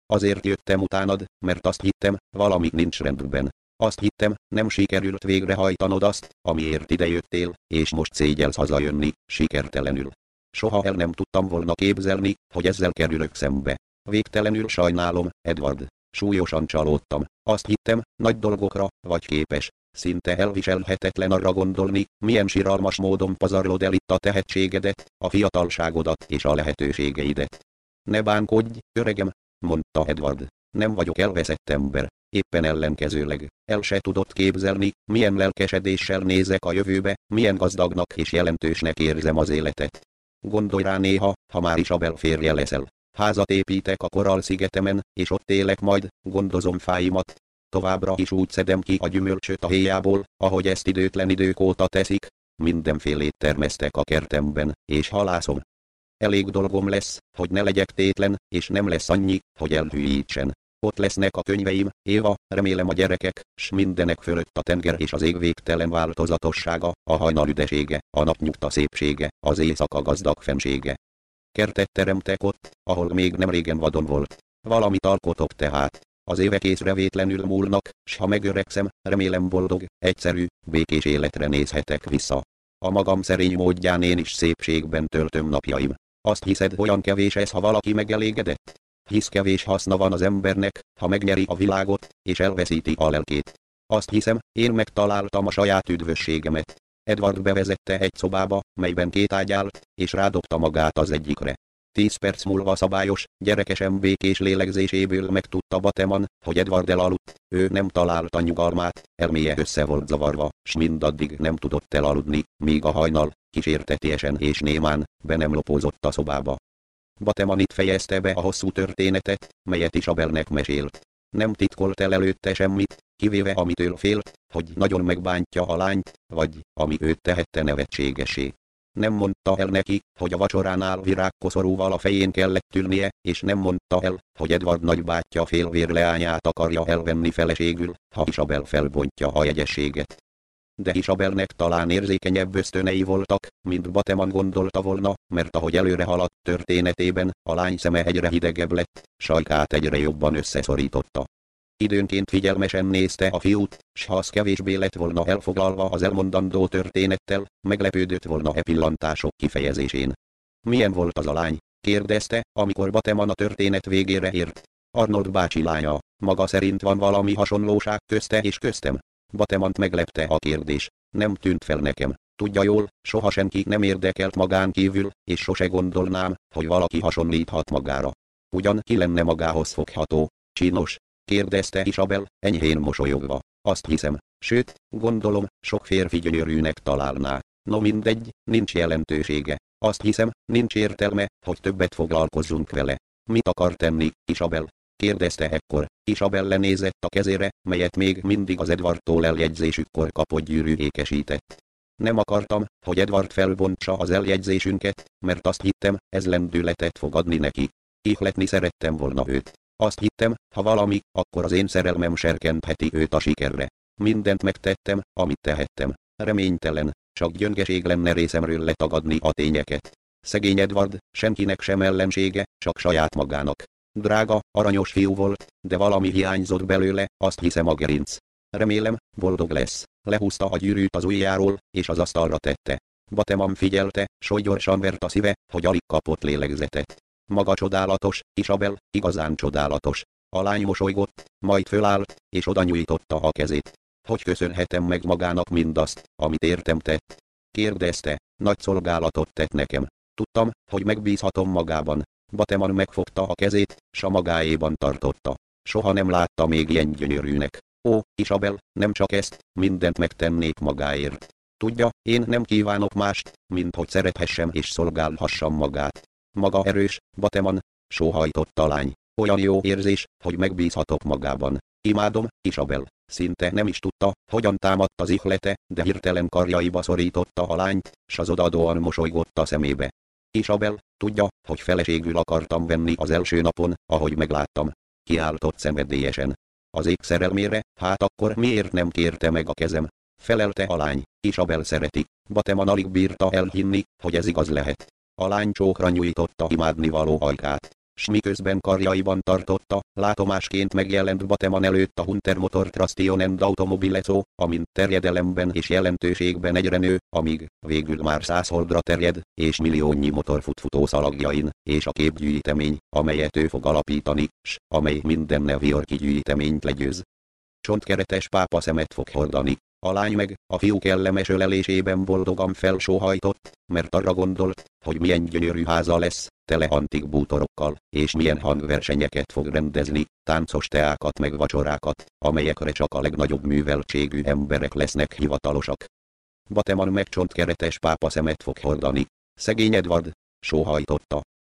Azért jöttem utánad, mert azt hittem, valami nincs rendben. Azt hittem, nem sikerült végrehajtanod azt, amiért idejöttél, és most szégyellsz hazajönni, sikertelenül. Soha el nem tudtam volna képzelni, hogy ezzel kerülök szembe. Végtelenül sajnálom, Edward. Súlyosan csalódtam. Azt hittem, nagy dolgokra vagy képes. Szinte elviselhetetlen arra gondolni, milyen siralmas módon pazarlod el itt a tehetségedet, a fiatalságodat és a lehetőségeidet. Ne bánkodj, öregem, mondta Edward. Nem vagyok elveszett ember. Éppen ellenkezőleg, el se tudott képzelni, milyen lelkesedéssel nézek a jövőbe, milyen gazdagnak és jelentősnek érzem az életet. Gondolj rá néha, ha már Isabel férje leszel. Házat építek a Korall-szigetemen, és ott élek majd, gondozom fáimat. Továbbra is úgy szedem ki a gyümölcsöt a héjából, ahogy ezt időtlen idők óta teszik. Mindenfélét termesztek a kertemben, és halászom. Elég dolgom lesz, hogy ne legyek tétlen, és nem lesz annyi, hogy elhűítsen. Ott lesznek a könyveim, Éva, remélem a gyerekek, s mindenek fölött a tenger és az ég végtelen változatossága, a hajnal üdesége, a napnyugta szépsége, az éjszaka gazdag fensége. Kertet teremtek ott, ahol még nem régen vadon volt. Valamit alkotok tehát. Az évek észrevétlenül múlnak, s ha megöregszem, remélem boldog, egyszerű, békés életre nézhetek vissza. A magam szerény módján én is szépségben töltöm napjaim. Azt hiszed, olyan kevés ez, ha valaki megelégedett? Hisz kevés haszna van az embernek, ha megnyeri a világot, és elveszíti a lelkét. Azt hiszem, én megtaláltam a saját üdvösségemet. Edward bevezette egy szobába, melyben két ágy állt, és rádobta magát az egyikre. Tíz perc múlva szabályos, gyerekesen békés lélegzéséből megtudta Bateman, hogy Edward elaludt. Ő nem találta nyugalmát, elméje össze volt zavarva, s mindaddig nem tudott elaludni, míg a hajnal, kísértetiesen és némán, be nem lopózott a szobába. Bateman itt fejezte be a hosszú történetet, melyet Isabelnek mesélt. Nem titkolt el előtte semmit, kivéve amitől félt, hogy nagyon megbántja a lányt, vagy ami őt tehette nevetségesé. Nem mondta el neki, hogy a vacsoránál virágkoszorúval a fején kellett ülnie, és nem mondta el, hogy Edward nagybátyja félvér leányát akarja elvenni feleségül, ha Isabel felbontja a jegyességet. De Isabelnek talán érzékenyebb ösztönei voltak, mint Bateman gondolta volna, mert ahogy előre haladt történetében, a lány szeme egyre hidegebb lett, sajkát egyre jobban összeszorította. Időnként figyelmesen nézte a fiút, s ha az kevésbé lett volna elfoglalva az elmondandó történettel, meglepődött volna e pillantások kifejezésén. Milyen volt az a lány? Kérdezte, amikor Bateman a történet végére ért. Arnold bácsi lánya, maga szerint van valami hasonlóság közte és köztem? Batemant meglepte a kérdés. Nem tűnt fel nekem. Tudja jól, soha senki nem érdekelt magán kívül, és sose gondolnám, hogy valaki hasonlíthat magára. Ugyan ki lenne magához fogható? Csinos? Kérdezte Isabel, enyhén mosolyogva. Azt hiszem, sőt, gondolom, sok férfi gyönyörűnek találná. No mindegy, nincs jelentősége. Azt hiszem, nincs értelme, hogy többet foglalkozzunk vele. Mit akar tenni, Isabel? Kérdezte ekkor. Isabel lenézett a kezére, melyet még mindig az Edwardtól eljegyzésükkor kapott gyűrű ékesített. Nem akartam, hogy Edward felbontsa az eljegyzésünket, mert azt hittem, ez lendületet fog adni neki. Ihletni szerettem volna őt. Azt hittem, ha valami, akkor az én szerelmem serkentheti őt a sikerre. Mindent megtettem, amit tehettem. Reménytelen, csak gyöngeség lenne részemről letagadni a tényeket. Szegény Edward, senkinek sem ellensége, csak saját magának. Drága, aranyos fiú volt, de valami hiányzott belőle, azt hiszem a gerinc. Remélem, boldog lesz. Lehúzta a gyűrűt az ujjáról, és az asztalra tette. Bateman figyelte, soly gyorsan vert a szíve, hogy alig kapott lélegzetet. Maga csodálatos, Isabel, igazán csodálatos. A lány mosolygott, majd fölállt, és oda nyújtotta a kezét. Hogy köszönhetem meg magának mindazt, amit értem tett? Kérdezte, nagy szolgálatot tett nekem. Tudtam, hogy megbízhatom magában. Bateman megfogta a kezét, s a magáéban tartotta. Soha nem látta még ilyen gyönyörűnek. Ó, Isabel, nem csak ezt, mindent megtennék magáért. Tudja, én nem kívánok mást, mint hogy szerethessem és szolgálhassam magát. Maga erős, Bateman, sóhajtott a lány. Olyan jó érzés, hogy megbízhatok magában. Imádom, Isabel. Szinte nem is tudta, hogyan támadt az ihlete, de hirtelen karjaiba szorította a lányt, s az odaadóan mosolygott a szemébe. Isabel, tudja, hogy feleségül akartam venni az első napon, ahogy megláttam. Kiáltott szenvedélyesen. Az ég szerelmére, hát akkor miért nem kérte meg a kezem? Felelte a lány. Isabel szereti. Bateman alig bírta elhinni, hogy ez igaz lehet. A lány csókra nyújtotta imádnivaló ajkát. s miközben karjaiban tartotta, látomásként megjelent Bateman előtt a Hunter Motor Traction and Automobile Co., amint terjedelemben és jelentőségben egyre nő, amíg végül már száz holdra terjed, és milliónyi motor fut futószalagjain, és a képgyűjtemény, amelyet ő fog alapítani, s amely minden New York-i gyűjteményt legyőz. Csontkeretes pápa szemet fog hordani. A lány meg, a fiú kellemes ölelésében boldogan felsóhajtott, mert arra gondolt, hogy milyen gyönyörű háza lesz, tele antik bútorokkal, és milyen hangversenyeket fog rendezni, táncos teákat meg vacsorákat, amelyekre csak a legnagyobb műveltségű emberek lesznek hivatalosak. Bateman meg csontkeretes pápa szemet fog hordani. Szegény Edward, sóhajtotta,